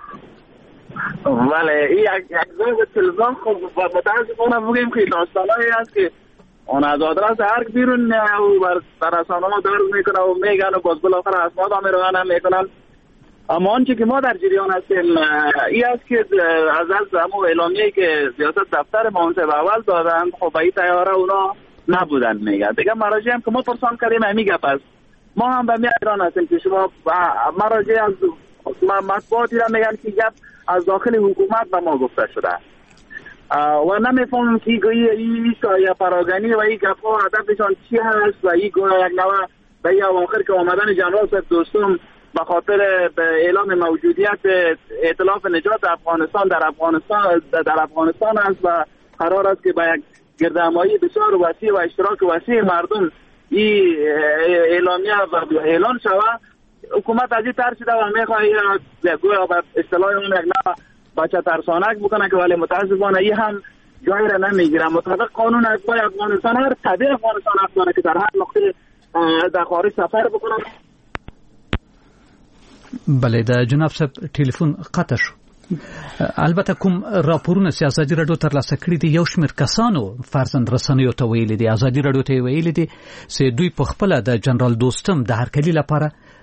بله این یک زاغ تلزام خب متاسفانه بگیم که داستانهایی هست که اون از آدرس هر بیرون و بر رسانه ها درز میکنه و میگن و باز بالاخره اسناد هم روان میکنن. اما آنچه که ما در جریان هستیم این است که از از همون اعلامیه‌ای که سیاست دفتر منصب اول دادن خب به این تیاره اونا نبودن میگن دیگه. مراجع هم که ما پرسان کردیم همین گپ است. ما هم به میران هستیم که شما مراجع از مطبوعاتی را میگن که گپ از داخل حکومت به ما گفته شده و نمیفهمم که گویی این یا پراگنی و این گپ‌ها هدفشان چی هست و این گویا یک نوع به این اواخر که آمدن جنرال صاحب دوستم به خاطر اعلام موجودیت ائتلاف نجات افغانستان در افغانستان در افغانستان است و قرار است که به یک گردهمایی بسیار وسیع و اشتراک وسیع مردم این اعلامیه و اعلان شود. حکومت از این ترسیده و میخواه گویا به اصطلاح اون یک نوع بچه ترسانک بکنه که ولی متاسفانه این هم جایی را نمیگیره. مطابق قانون اجزای افغانستان هر طبیع افغانستان حق داره که در هر نقطه در خارج سفر بکنه. بله د جناب صاحب ټلیفون قطع شو. البته کوم راپورونه سیاسي رادیو تر لاسه کړی دي یو شمېر کسانو فرزند رسنیو ته ویلي دي ازادي رادیو ته ویلي دي چې دوی په خپل د جنرال دوستم د هرکلی لپاره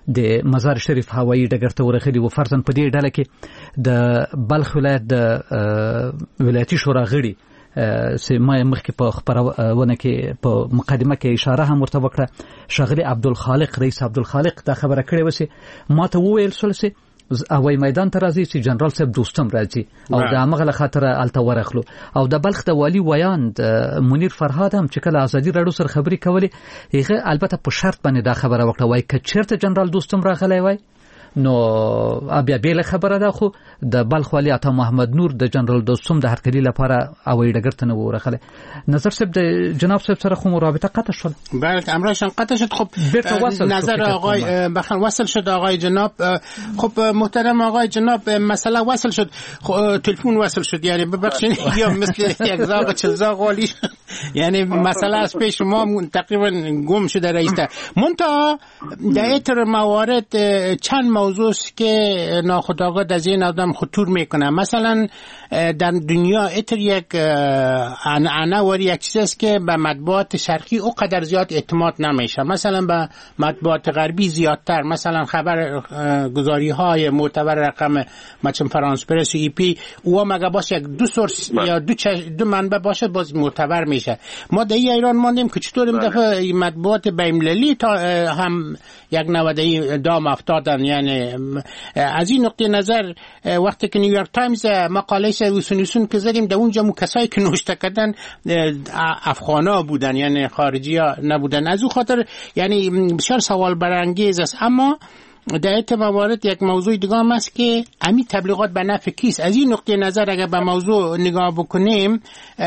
د مزار شریف هوایي ډګر ته ورغلي و. فرضاً په دې ډله کې د بلخ ولایت د ولایتي شورا غړي سه ما مخکې په خبرونه کې په مقدمه کې اشاره هم ورته وکړه. شاغلی عبدالخالق رئیس عبدالخالق دا خبره کړې و چې ما ته وویل سول سي هوایي میدان ته راځي چې جنرال صاحب دوستم راځي او د هغه خاطر الته ورخلو. او د بلخ د والی ویاند منیر فرهاد هم چې کله ازادي راډیو سره خبري کولې هغه البته په شرط باندې دا خبره وکړه وای ک چیرته جنرال دوستم راغلی وای نو بیا بیل خبره ده. خو د بلخ والی عطا محمد نور د جنرال دوستم د هرکلی لپاره هوایي ډګر ته نه ورغله. نظر صاحب د جناب صاحب سره خو رابطه قطع شد. بله امرشان قطع شد. خب نظر آقای بخن وصل شد آقای جناب. خب محترم آقای جناب مسئله وصل شد. تلفن وصل شد یعنی ببخشید یا مثل یک زاغ چلزاغ والی یعنی مسئله از پیش ما تقریبا گم شده رئیس. منتها در ایتر موارد چند موضوع است که ناخودآگاه در ذهن آدم خطور میکنه. مثلا در دنیا ایتر یک عنعنه و یک چیز است که به مطبوعات شرقی او قدر زیاد اعتماد نمیشه. مثلا به مطبوعات غربی زیادتر. مثلا خبر گزاری های معتبر رقم مثلا فرانس پرس و ای پی او مگه باشه یک دو سورس یا دو چش... دو منبع باشه باز معتبر میشه. ما در ایران ماندیم که چطور این دفعه مطبوعات بین‌المللی تا هم یک نوده دام افتادن. یعنی از این نقطه نظر وقتی که نیویورک تایمز مقاله سوسونیسون که زدیم در اونجا مو کسایی که نوشته کردن افغانا بودن یعنی خارجی ها نبودن. از اون خاطر یعنی بسیار سوال برانگیز است. اما در این موارد یک موضوع دیگه هم است که همین تبلیغات به نفع کیست. از این نقطه نظر اگر به موضوع نگاه بکنیم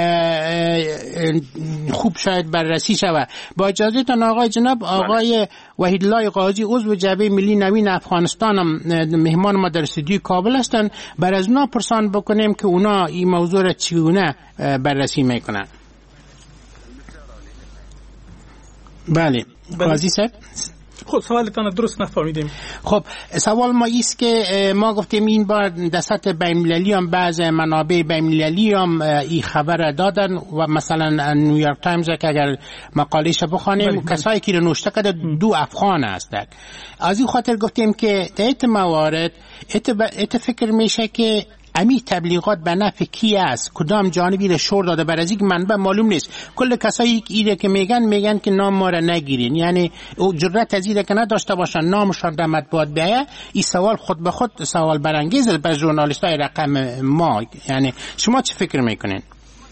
خوب شاید بررسی شود. با اجازهتان آقای جناب آقای وحیدالله قاضی عضو جبهه ملی نوین افغانستان هم مهمان ما در استودیوی کابل هستند. بر از اونا پرسان بکنیم که اونا این موضوع را چگونه بررسی میکنن. بله قاضی صاحب. خب سوالتان درست نفهمیدیم. خب سوال ما ایست که ما گفتیم این بار در سطح بین‌المللی هم بعض منابع بین‌المللی هم این خبر دادن و مثلا نیویورک تایمز که اگر مقالهش بخوانیم کسایی که نوشته کرده دو افغان هستند. از این خاطر گفتیم که در این موارد ات فکر میشه که امی تبلیغات به نفع کی است، کدام جانبی را شور داده، بر از این منبع معلوم نیست. کل کسایی که ایره که میگن میگن که نام ما را نگیرین، یعنی او جرأت از ایره که نداشته باشن نامشان در مطبوعات بیاید. این سوال خود به خود سوال برانگیز برای ژورنالیستای رقم ما. یعنی شما چه فکر میکنین؟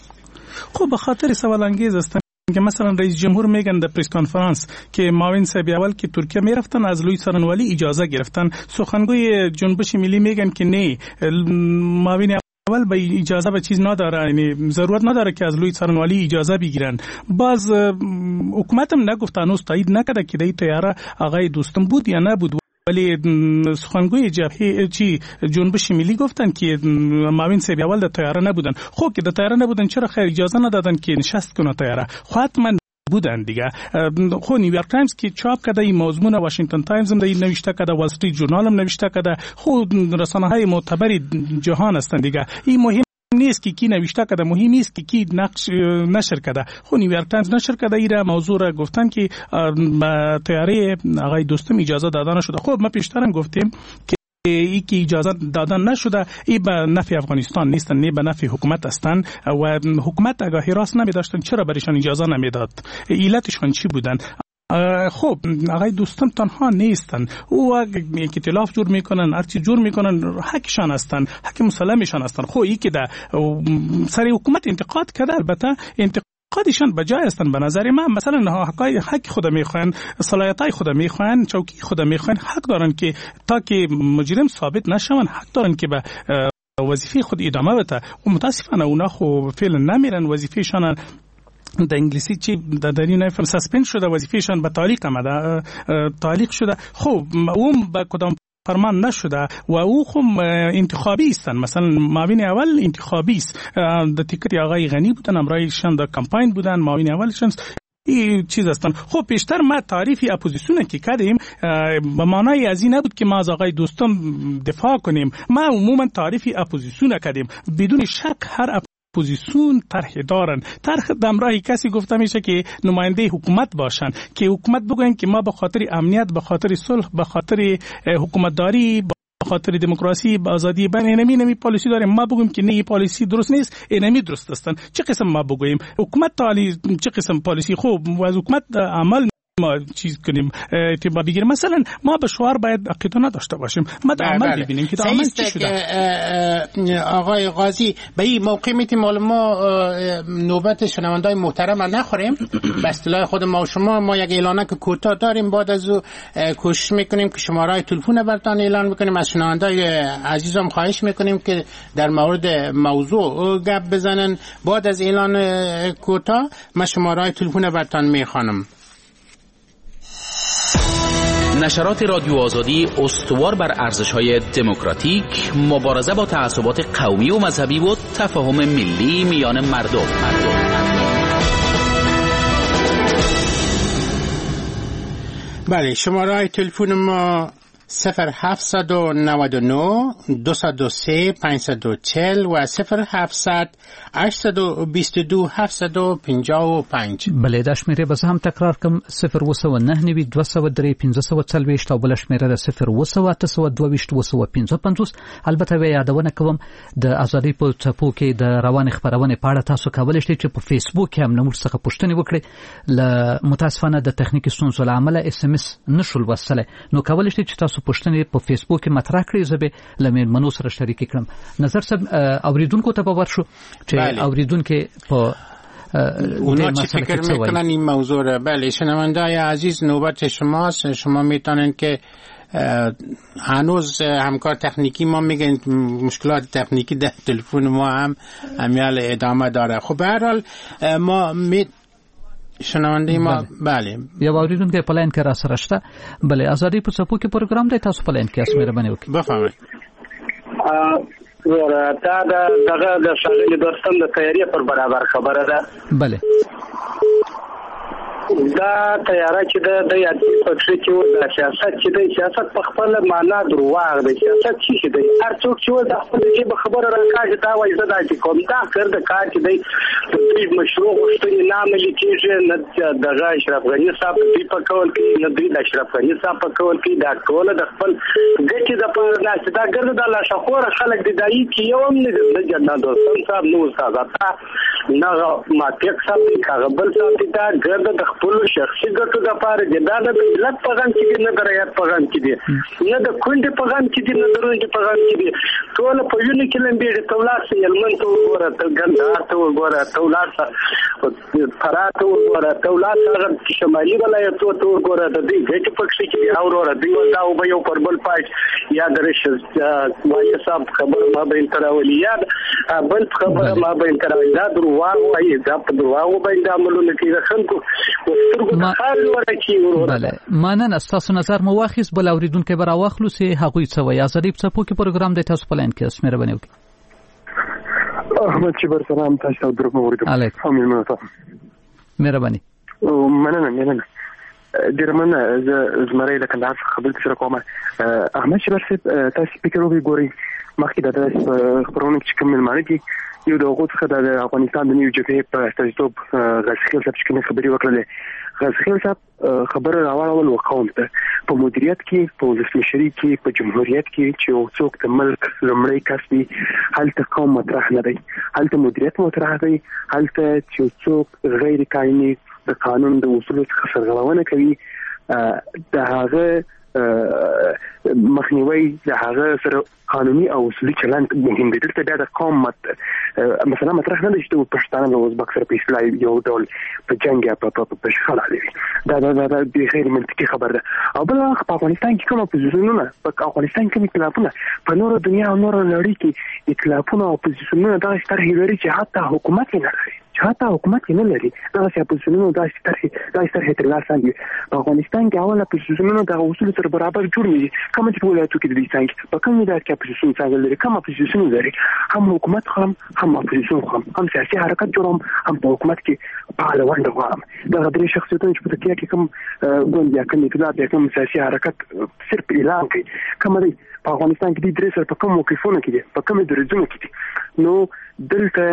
خب به خاطر سوال انگیز است که مثلا رئیس جمهور میگن در پریس کنفرانس که معاون صاحب اول که ترکیه میرفتن از لوی سرنوالی اجازه گرفتن. سخنگوی جنبش ملی میگن که نه، معاون اول به اجازه به چیز نداره، یعنی ضرورت نداره که از لوی سرنوالی اجازه بگیرن. باز حکومت هم نگفت، هنوز تایید نکرده که دی طیاره آقای دوستم بود یا نبود، ولی سخنگوی جبهه چی جنبش ملی گفتن که معاون صاحب اول در طیاره نبودن. خب که در طیاره نبودن چرا خیر اجازه ندادن که نشست کنه طیاره؟ حتما بودن دیگه. خب نیویورک تایمز که چاپ کرده این موضوع، واشنگتن تایمز هم در این نوشته کرده، وال استریت جورنال هم نوشته کرده، خود رسانه‌های معتبر جهان هستن دیگه. این مهم نیست که کی نوشته کرده، مهم نیست که کی نقش نشر کرده. خب نیویورک تایمز نشر کرده ایره موضوع را گفتن که طیاره آقای دوستم اجازه دادن نشده. خب ما پیشترم گفتیم که ای که اجازه دادن نشده ای به نفع افغانستان نیستن، نه به نفع حکومت هستن و حکومت اگه حراس نمی داشتن چرا برایشان اجازه نمیداد؟ علتشان چی بودن؟ خب آقای دوستان تنها نیستن، او یک ائتلاف جور میکنن، هر چی جور میکنن، حقشان هستن، حق مسلمشان هستن. خب ای که در سر حکومت انتقاد کرده، البته انتقاد قادشان بجای هستن به نظر من. مثلا حقای حق خود میخوان، صلاحیتای خود میخوان، چوکی خود میخوان، حق دارن که تا که مجرم ثابت نشون حق دارن که به وظیفه خود ادامه بده. و متاسفانه اونا خو فعلا نمیرن، وظیفه‌شان در انگلیسی چی در این نفر سسپند شده، وظیفه‌شان به تعلیق آمده، تعلیق شده. خب اون به کدام فرمان نشده و او خم انتخابی هستن. مثلا معاون اول انتخابی است، د تیکت آقای غنی بودن، امرایشان د کمپاین بودن، معاون اولشان این چیز هستن. خب پیشتر ما تعریف اپوزیسیون که کردیم به معنای از این نبود که ما از آقای دوستم دفاع کنیم. ما عموما تعریف اپوزیسیون کردیم. بدون شک هر اپوزیسیون طرح دارن. طرح دمراه کسی گفته میشه که نماینده حکومت باشن که حکومت بگوین که ما به خاطر امنیت، به خاطر صلح، به خاطر حکومتداری، به خاطر دموکراسی، به آزادی بیان اینمی نمی پالیسی داریم. ما بگویم که نه این پالیسی درست نیست، اینمی درست هستن. چه قسم ما بگویم حکومت تعالی چه قسم پالیسی خوب و از حکومت عمل ما چیز کنیم اعتبار بگیریم. مثلا ما به شعار باید عقیده نداشته باشیم، ما در عمل ببینیم که در عمل چی شده. آقای قاضی به این موقع میتیم ما نوبت شنوندای محترم نخوریم. به اصطلاح خود ما و شما ما یک اعلانه که کوتاه داریم، بعد از او کوشش میکنیم که شماره تلفن براتون اعلان میکنیم. از شنوندای عزیزم خواهش میکنیم که در مورد موضوع گپ بزنن. بعد از اعلان کوتاه ما شماره تلفن براتون میخوانم. نشرات رادیو آزادی استوار بر ارزش‌های دموکراتیک، مبارزه با تعصبات قومی و مذهبی و تفاهم ملی میان مردم. بله، شماره تلفن ما صفر هفتصد و نود و نه دویست و سه پانصد و چهل و صفر هفتصد هشتصد و بیست و دو هفتصد و پنجاه و پنج. بله، دا شمیره بس هم تکرار کم صفر و سه و نه نوي دوه سوه درې پنځه سوه څلوېښت او بل شمیره د صفر و سه اته سوه دوه ویشت و سوه پنځه پنځوس. البته وی یادونه کوم د ازادي په څپو کې د روان خبرونه په اړه تاسو کولای شئ چې په فیسبوک کې هم نمور څخه پوښتنه وکړئ. ل متاسفانه د تخنیکی ستونزو له امله اس ام اس نشول وصله، نو کولای شئ چې تاسو پوښتنه په فیسبوک کې مطرح کړئ، زه به لمن منو سره شریک کړم. نظر صاحب اوریدونکو ته باور شو چې اوریدونکو په اونا چی فکر میکنن این موضوع را؟ بله، شنونده‌های عزیز نوبت شماست. شما میتونن که هنوز همکار تکنیکی ما میگن مشکلات تکنیکی در تلفن ما هم همیال ادامه داره. خب به هر حال ما می شنونده ما بله یا اوریدونکو په لاین کې را سره شته. بله، ازادي په څپو کې پروګرام دی، تاسو په لاین کې اسمه ربنه وکړئ. بفرمایئ. ورته دا دغه د شاغلي دوستم د تیاری پر برابر خبره ده. بله، دا تیاره چې د یادې پکې چې و د سیاست چې د سیاست په خپل معنا دروغ دی. سیاست چې دی هر څوک چې د خپل کې خبره راکاږي دا وایي زه دا چې کوم دا کار د کار چې دی د مشروع غوښتنې نامې کېږي نه دغه اشرف غني صاحب دی په کول کې نه دی د اشرف غني صاحب په کول کې دا ټول د خپل ګټې د په ناس دا ګرځي د الله شخور خلک دی دای کی یو هم نه د جنات دوستان صاحب نو استاد تا نه ما تک صاحب کاغه بل صاحب دا ګرځي د خپل شخصي ګټو د پاره د دا د ملت پیغام کې نه درایات پیغام کې دي نه د کونډې پیغام کې دي نه درونګي پیغام کې دي ټول په یونی کې لمبېږي تولار سي یلمن ته وګوره ته ګندهار ته وګوره تولار ته فرات ته وګوره تولار هغه شمالي ولایتو ته وګوره د دې ګټ پکې کې اورور دی دا او به یو پر بل پاج یاد راشي وایي صاحب خبر ما به تراولي یاد بل خبر ما به تراولي دا درواغ وایي دا په درواغ باندې عملونه کوي خلکو. بله، مننه. تاسو نظر مو واخیست. بل اوریدونکو به راوخلو سي هغوی څه وایي. ازادي په څپو کې پروګرام د تاسو په لاین کې اسمه ربنه وکړي. احمد چبر سلام تاسو درو اوریدم. علیکم مهرباني. مننه مننه ډیر مننه. ز زمری لکه دا خبرې سره کومه. احمد چبر تاسو فکر وکړئ ګوري مخکې د تاسو خبرونه چې کوم ملمانه دي یو د هغو څخه د افغانستان د نیو جبهې په استازیتوب غزخیل صاحب چې کومې خبرې وکړلې. غزخیل صاحب خبره راوړول وقوم ته په مدیریت کې په ولسمشري کې په جمهوریت کې چې یو څوک د ملک لومړی کس وي هلته قوم مطرح نه دی، هلته مدیریت مطرح دی، هلته چې څوک غیر قانوني د قانون د اصولو څخه سرغړونه کوي د هغه مخنیوي د هغه سره قانوني او اصولي چلند مهم دی. دلته بیا د قوم مت مثلا مطرح نه دی چې پښتانه له ازبک سره په اصطلاح یو ډول په جنګ یا په په شخړه دی. دا دا دا د غیر منطقي خبر ده. او بل په افغانستان کې کوم اپوزیسیونونه په افغانستان کې اختلافونه په نورو دنیا او نورو نړۍ کې اختلافونه او اپوزیسیونونه دا ستر هیلري چې حتی حکومت نه لري حتی حکومت نه لري دا چې اپوزیسیونونه دا ستر دا ستر هتر لاسان دي. په افغانستان کې اول اپوزیسیونونه د اصول سره برابر جوړ نه دي. کوم چې ولایتو کې دي څنګه په کوم ولایت کې اپوزیسیون څنګه لري کوم اپوزیسیون لري هم حکومت هم هم اپوزیسیون هم هم سیاسي حرکت جوړم هم په حکومت کې فعال ونده غواړم. دا غوړي شخصیتونه چې په تکیه کې کوم ګوند یا کوم اقتدار یا کوم سیاسي حرکت صرف اعلان کوي کوم دی په افغانستان کې د درې سره په کوم موقفونو کې دي په کوم درځونو کې دي. نو دلته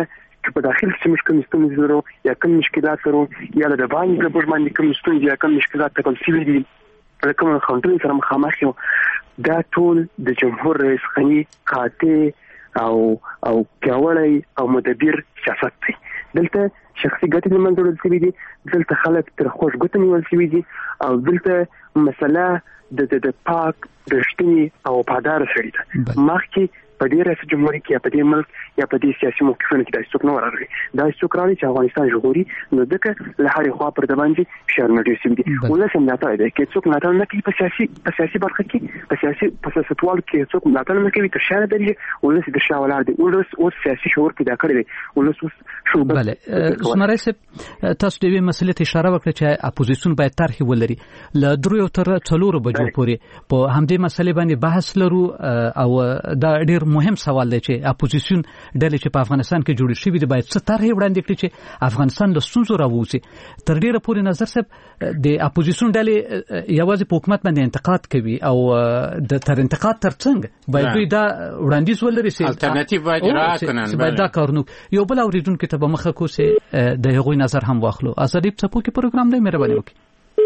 چې په داخل کې موږ کوم ستونزې لرو یا کوم مشکلات لرو یا د باندې په بوج باندې کوم ستونزې یا کوم مشکلات ټاکل شوي دي کوم خنډونه سره مخامخ یو دا ټول د جمهور رئیس غني قاطع او او پیاوړی او مدبر سیاست دی. دلته شخصي ګټې د منځ وړل شوي دي، دلته خلک تر خوښ ګوته نیول شوي دي او دلته مسله د د پاک رښتینی او پادار سړي ده. مخکې په دې ریاست جمهوریت کې یا په دې ملک یا په دې سیاسي موقفونو کې د څوک نه ورغلي دا څوک راځي چې افغانستان ژغوري نو دغه له هرې خوا پر د باندې فشارونه ډېر شوي دي. ولس ملاتړ دی کې څوک ملاتړ نه کوي په سیاسي په سیاسي برخه کې په سیاسي په سیاستوالو کې څوک ملاتړ نه کوي تر شا درېږي ولس د شا ولاړ دی. ولس اوس سیاسي شعور پیدا کړی دی. ولس اوس شعور بله زمری صاحب تاسو د دې مسلې ته اشاره وکړه چې اپوزیسیون باید طرح ولري له درو تر څلورو بجو پورې په همدې مسلې باندې بحث لرو او دا ډېر مهم سوال دی چې اپوزیسیون ډلې چې په افغانستان کې جوړ شوي دي باید څه طرح وړاندې کړي چې افغانستان له ستونزو راووځي. تر ډېره پورې نظر صاحب د اپوزیسیون ډلې یوازې په حکومت باندې انتقاد کوي او د تر انتقاد ترڅنګ باید دوی دا وړاندیز ولري چې الټرنیټیو باید راکنن باید دا کارونه یو بل اوریدونکو ته به مخه کو چې د هغوی نظر هم واخلو. ازادي په څپو کې پروګرام دی، مهرباني وکړئ.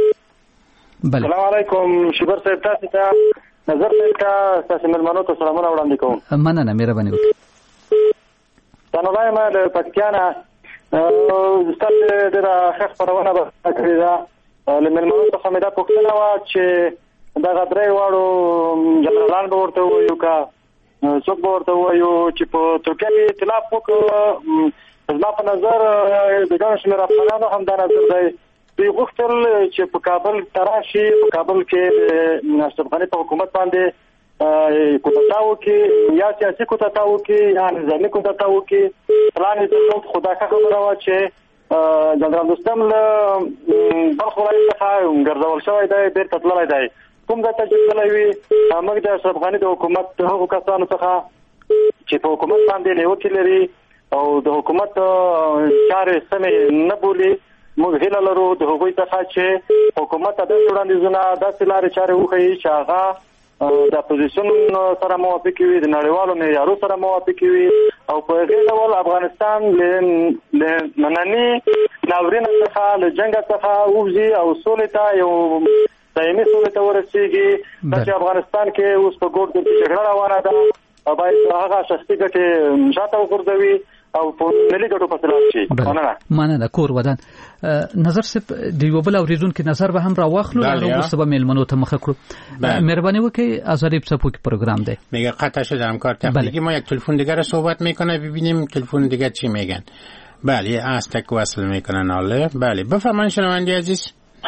بله السلام علیکم شبر صاحب، تاسو ته نظر صاحب ته تاسو ملمنو ته سلامونه وړاندې کوم. مننه، مهرباني وکړئ. تنوای ما د پکتیانا استاد د راخ پرونه به کړی دا لملمنو ته خمیده پوښتنه وا چې دا غدري واړو جنرالان به ورته وایو کا څوک به ورته وایو چې په ترکیه کې اطلاع وکړو. زما په نظر د ګڼ شمېر افغانانو هم دا نظر دی دوی غوښتل چې په کابل تراشي په کابل کې د اشرف غني په حکومت باندې کوتتا وکړي یا سیاسي کوتتا وکړي یا نظامي کوتتا وکړي. پلان یې درلود خو دا ښه خبره وه چې جنرال دوستم له بلخ ولایت څخه ګرځول شوی دی، بېرته تللی دی. کوم ځای ته چې تللی وي موږ د اشرف غني د حکومت د هغو کسانو څخه چې په حکومت باندې نیوکې لري او د حکومت چارې سمې نه بولي موږ هیله لرو د هغوی څخه چې حکومت ته داسې وړاندیزونه داسې لارې چارې وښیي چې هغه د اپوزیسیون سره موافق وي، د نړیوالو معیارو سره موافق وي او په هغې ډول افغانستان له ننني ناورین څخه له جنګ څخه ووځي او سولې ته یو دایمي سولې ته ورسېږي. دا چې افغانستان کې اوس په ګوټ ګوټ جګړه روانه ده باید هغه شخصي ګټې شاته وغورځوي او په ملي ګټو پسې لاړ شي. مننه مننه کور ودان. نظر صاحب د یو بل اوریدونکو نظر به هم راواخلو او وروسته به میلمنو ته مخه کړو. مهربانی وکړئ، آزادی په څپو کې پروگرام دی. میگه قطع شده همکار تکنیکی ما یک تلفن دیگر رو صحبت میکنه ببینیم تلفن دیگر چی میگن. بله از تک وصل میکنن حالا. بله بفرمایید شنونده عزیز.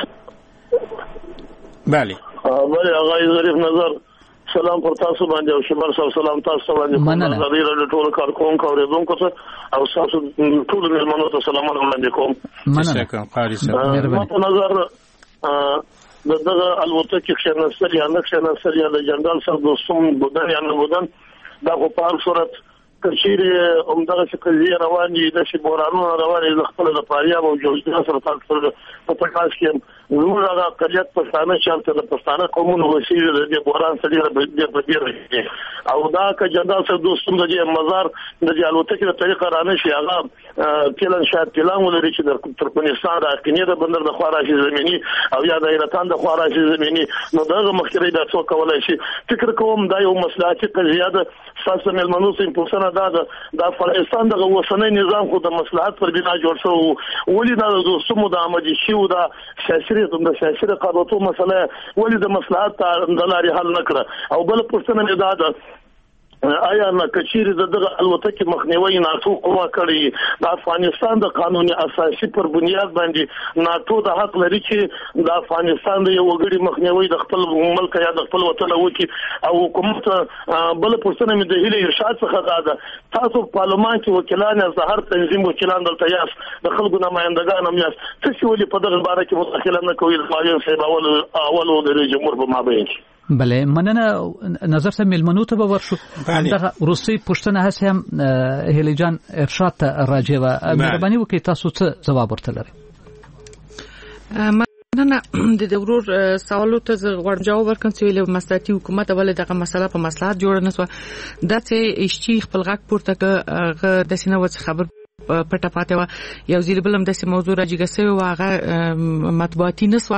بله بله آقای ظریف نظر سلام پر تاسو باندې او شمار سره سلام تاسو باندې د غیر ټول کارکونکو اوریدونکو ته او تاسو ټول ملمنو ته سلامونه وړاندې کوم. مننه قاری صاحب. په نظر دغه الوتکه کې نسل یا نقشه نسل یا د جنرال صاحب دوستم بودن یا نه بودن دا په هر صورت کچېره همدغه څه روان دي د شي بورانو روان دي خپل د پاریا او جوړجنا سره تاسو په پکاش کې نو دا کلیت پښتانه شانته د پښتانه قومونو وسیله د بوران سره د بدیر او دا که جنرال صاحب دوستم د مزار د الوتکې د طریقه رانه شي هغه کلن شاید پلان ولري چې د ترکمنستان د اقینې د بندر د خواراشي زمینی او یا د ایران د خواراشي زمینی نو دا مخکري د څو کولای شي. فکر کوم دا یو مصلحتي قضیه ده. تاسو ملمنو سیم په دا د افغانستان د اوسنۍ نظام خو د مصلحت پر بنا جوړ شو ولې دا د سمو د عمدي شو د سیاسي د سیاسي قانونو مسله ولې د مصلحت د لارې حل نکړه. او بل پښتنه نه ده آیا نه کچیر دغه الوتکې مخنیوي ناتو قوا کړی د افغانستان د قانوني اساسي پر بنیاد باندې ناتو د حق لري چې د افغانستان د یو وګړي مخنیوي د خپل ملک یا د خپل وطن وکي او حکومت بل پښتنه مې د هیله ارشاد څخه ده تاسو پارلمان کې وکیلان از هر تنظیم وکیلان دلته یاس د خلکو نمائندگان هم یاس څه چې ولې په دغه باره کې مداخله نه کوي د ماوین صاحب اول اول د رئیس جمهور په مابین کې. بله مننه نظر صاحب ملمنو ته به ورشو. دغه روسي پښتنه هسه هم هیله جان ارشاد ته راځي و مهرباني وکړئ تاسو څه جواب ورته لرئ. مننه د دورور سوالو ته غوړم جواب ورکړم چې له مصلحتي حکومت ولې دغه مسله په مصلحت جوړ نه سو دا چې اشتي خپل غږ پورته ک د سینه و خبر پټه پاتې و. یو ځل بلم د سه موضوع راځي سوی و هغه مطبوعاتي نسوه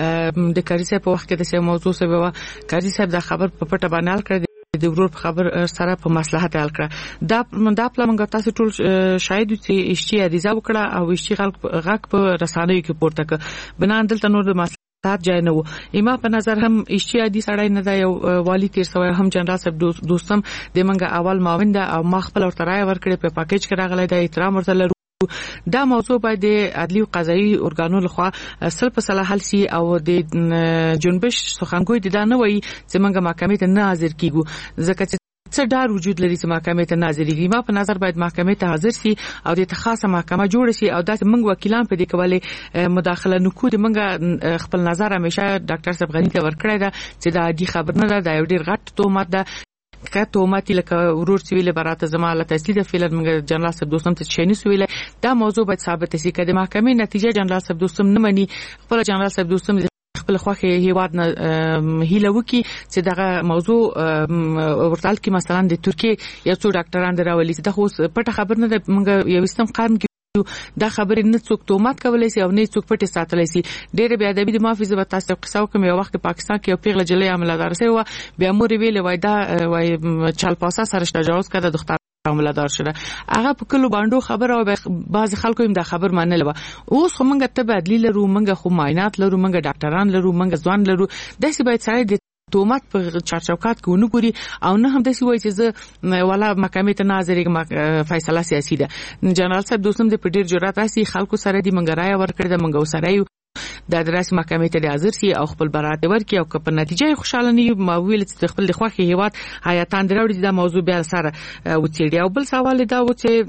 د کاری صاحب په وخت کې د سه موضوع سوی و. کاری صاحب د خبر په پټه باندې حل کړ د ورور په خبر سره په مصلحت حل کړ. دا دا پلان تاسو ټول شاید چې اشتي اړیزه وکړه او اشتي خلک غاک په رسانه‌ای کې پورته ک بنا دلته نور د مصلحت جای نه و. ایما په نظر هم اشتي ادي سړی نه دا یو والی تیر سوی هم جنرال صاحب دوستم د منګه اول معاون دا او ما خپل ورته ورکړي په پاکیج کې راغلی دا احترام ورته. دا موضوع باید د عدلی او قضایي ارګانو لخوا سل په صلاح حل سي او د جنبش سخنګوي د نه وي چې موږ محکمې ته نه حاضر کیږو ځکه چې څه ډار وجود لري چې محکمې ته ناظرېږي. ما په نظر باید محکمې ته حاضر سي او د خاصه محکمه جوړ سي او داسې موږ وکیلان په دې کولې مداخله نکو د موږ خپل نظر همیشه ډاکټر صاحب غنی ته ورکړی دا چې دا عادي خبر نه ده. دا یو ډیر غټ تهمت ده که تهمت لکه ورور سویل برات زما له تسلیده فعلا موږ جنرال صاحب دوستم ته شینی سویل دا موضوع باید ثابت شي کده محکمې نتیجه جنرال صاحب دوستم نه مني خپل جنرال صاحب دوستم خپل خوخه هیواد نه هیله وکي چې دغه موضوع ورتل کې مثلا د ترکیه یو څو ډاکټران دراولي چې د خو پټه خبر نه ده موږ یو استم قانون دا خبرې نه څوک تومات کولای شي او نه څوک پټه ساتلای شي. ډېر بیا د دې محافظه به تاسو قصو کوم یو وخت پاکستان کې یو پیغله جلې عملدار سي و بیا مور ویلې وای دا وای چل پاسه سره تجاوز کړه د دختر عملدار شره هغه په کلو باندې خبره او بعض خلکو هم دا خبر منل و. اوس خو موږ ته بدلی لرو موږ خو معاینات لرو موږ ډاکټران لرو موږ ځوان لرو داسې باید سړی تومات په چارچوکات کې ونګوري او نه هم داسې وایي چې زه ولا محکمې ته ناظرې فیصله سیاسي ده. جنرال صاحب دوستم د پډیر جرأت راسي خلکو سره دی منګ راي ورکړه د منګو سره یو د درس محکمې ته حاضر سي او خپل برات ورکړي او په نتیجه خوشاله نه ما ویل چې خپل د خوخي هیواد حیاتان دراوړي د موضوع بیا سره وڅېړي. او بل سوال دا و چې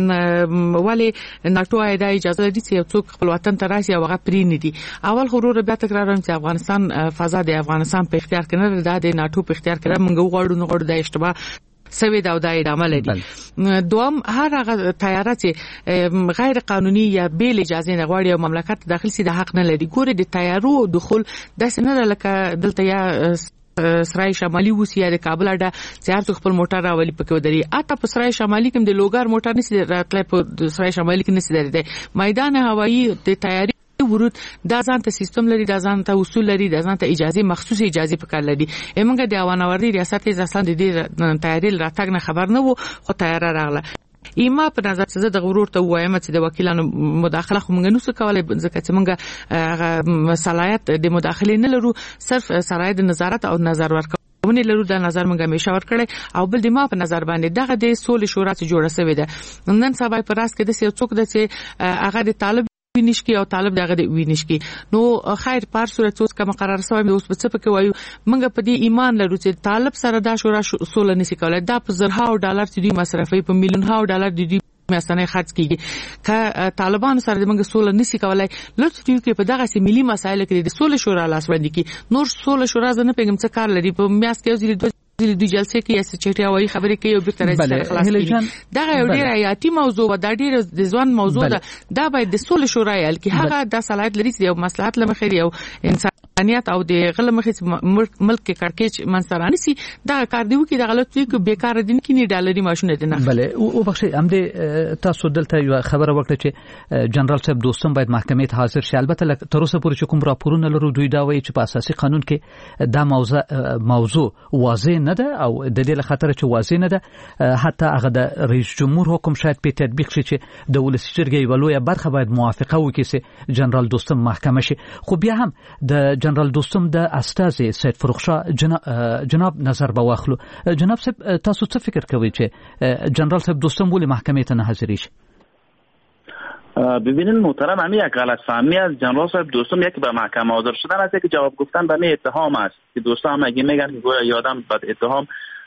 ولی ناتو ایدا اجازه لري چې څوک خپل وطن ته راشي او هغه پرې نه دي. اول غرور بیا تکرارم چې افغانستان فضا د افغانستان په اختیار کې نه ده د ناتو په اختیار کې موږ غواړو نه غواړو د اشتباه سوي دا د ادامه لري. دوم هر هغه تیارات چې غیر قانوني یا بیل اجازه نه غواړي او مملکت داخل سي د حق نه لري. ګوره د تیارو دخول د سنره لکه دلته یا سرای شمالي وسیا د کابل اډه چې هر څوک خپل موټر راولي پکې ودري اته په سرای شمالي کې د لوګار موټر نشي راتلای په سرای شمالي کې نشي درته میدان هوایی د تیاری ورود دا ځان ته سیستم لري دا ځان ته اصول لري دا ځان ته اجازه مخصوص اجازه پکار لري. امنګ د اوانوردی ریاست ځان د دې تیاری راتګ نه خبر نه وو خو تیار راغله. ایما په نظر څه د غرور ته وایم چې د وکیلانو مداخله خو موږ نو څه کولای ځکه چې موږ صلاحیت د مداخله نه لرو صرف صلاحیت د نظارت او نظر ورکړه ونې لرو د نظر موږ همیشه ورکړي او بل د ما په نظر باندې دغه د سولې شورا چې جوړه شوې ده نن سبا په راس کې د څه څوک د چې هغه د طالب وینشکی او طالب دغه د وینشکی نو خیر پر صورت اوس کوم قرار سوی اوس په څه پکې وایو موږ په دې ایمان لرو چې طالب سره دا شورا سول نسی کولای دا په زرهاو ډالر چې دوی مصرفي په میلیونونو ډالر د دوی میاشتنه خرج کیږي که طالبان سره د موږ سول نسی کولای لکه چې په دغه سي ملي مسایل کې د سول شورا لاس باندې کی نور سول شورا زنه پیغام څه کار لري په میاس کې وزیر د دې جلسه کې اس چټي او خبرې کوي او به تر څه خلاص کیږي دا یو ډیر حیاتي موضوع و دا ډیر د ځوان موضوع ده دا باید د سول شورا ال کې هغه د صلاحیت لري چې یو مصلحت لمخې یو انسانيت او د غل مخې ملک کې کارکېچ منصرانی سي دا کار دیو کې د غلطي کې بیکار دي کې نه ډالري ماشونه دي نه بله او بخښي هم د تاسو دلته یو خبره وکړه چې جنرال صاحب دوستم باید محکمې ته حاضر شي. البته تر اوسه پورې کوم راپورونه لرو دوی دا وایي چې په اساسي قانون کې دا موضوع موضوع واضح نه ده او د دې له خاطر چې واضح نه ده حتی هغه د رئیس جمهور حکم شاید په تطبیق شي چې د ولسی جرګې ولوي برخه باید موافقه وکړي چې جنرال دوستم محکمه شي. خو بیا هم د جنرال دوستم د استاذ سید فروخشاه جناب نظر به واخلو. جناب صاحب تاسو څه فکر کوئ چې جنرال صاحب دوستم ولې محکمې ته نه حاضر شي؟ ببینید محترم همین یک غلط فهمی از جنرال صاحب دوستم یکی به محکمه حاضر شدن است که جواب گفتن به می اتهام است که دوستان اگه میگن که گویا یادم بد اتهام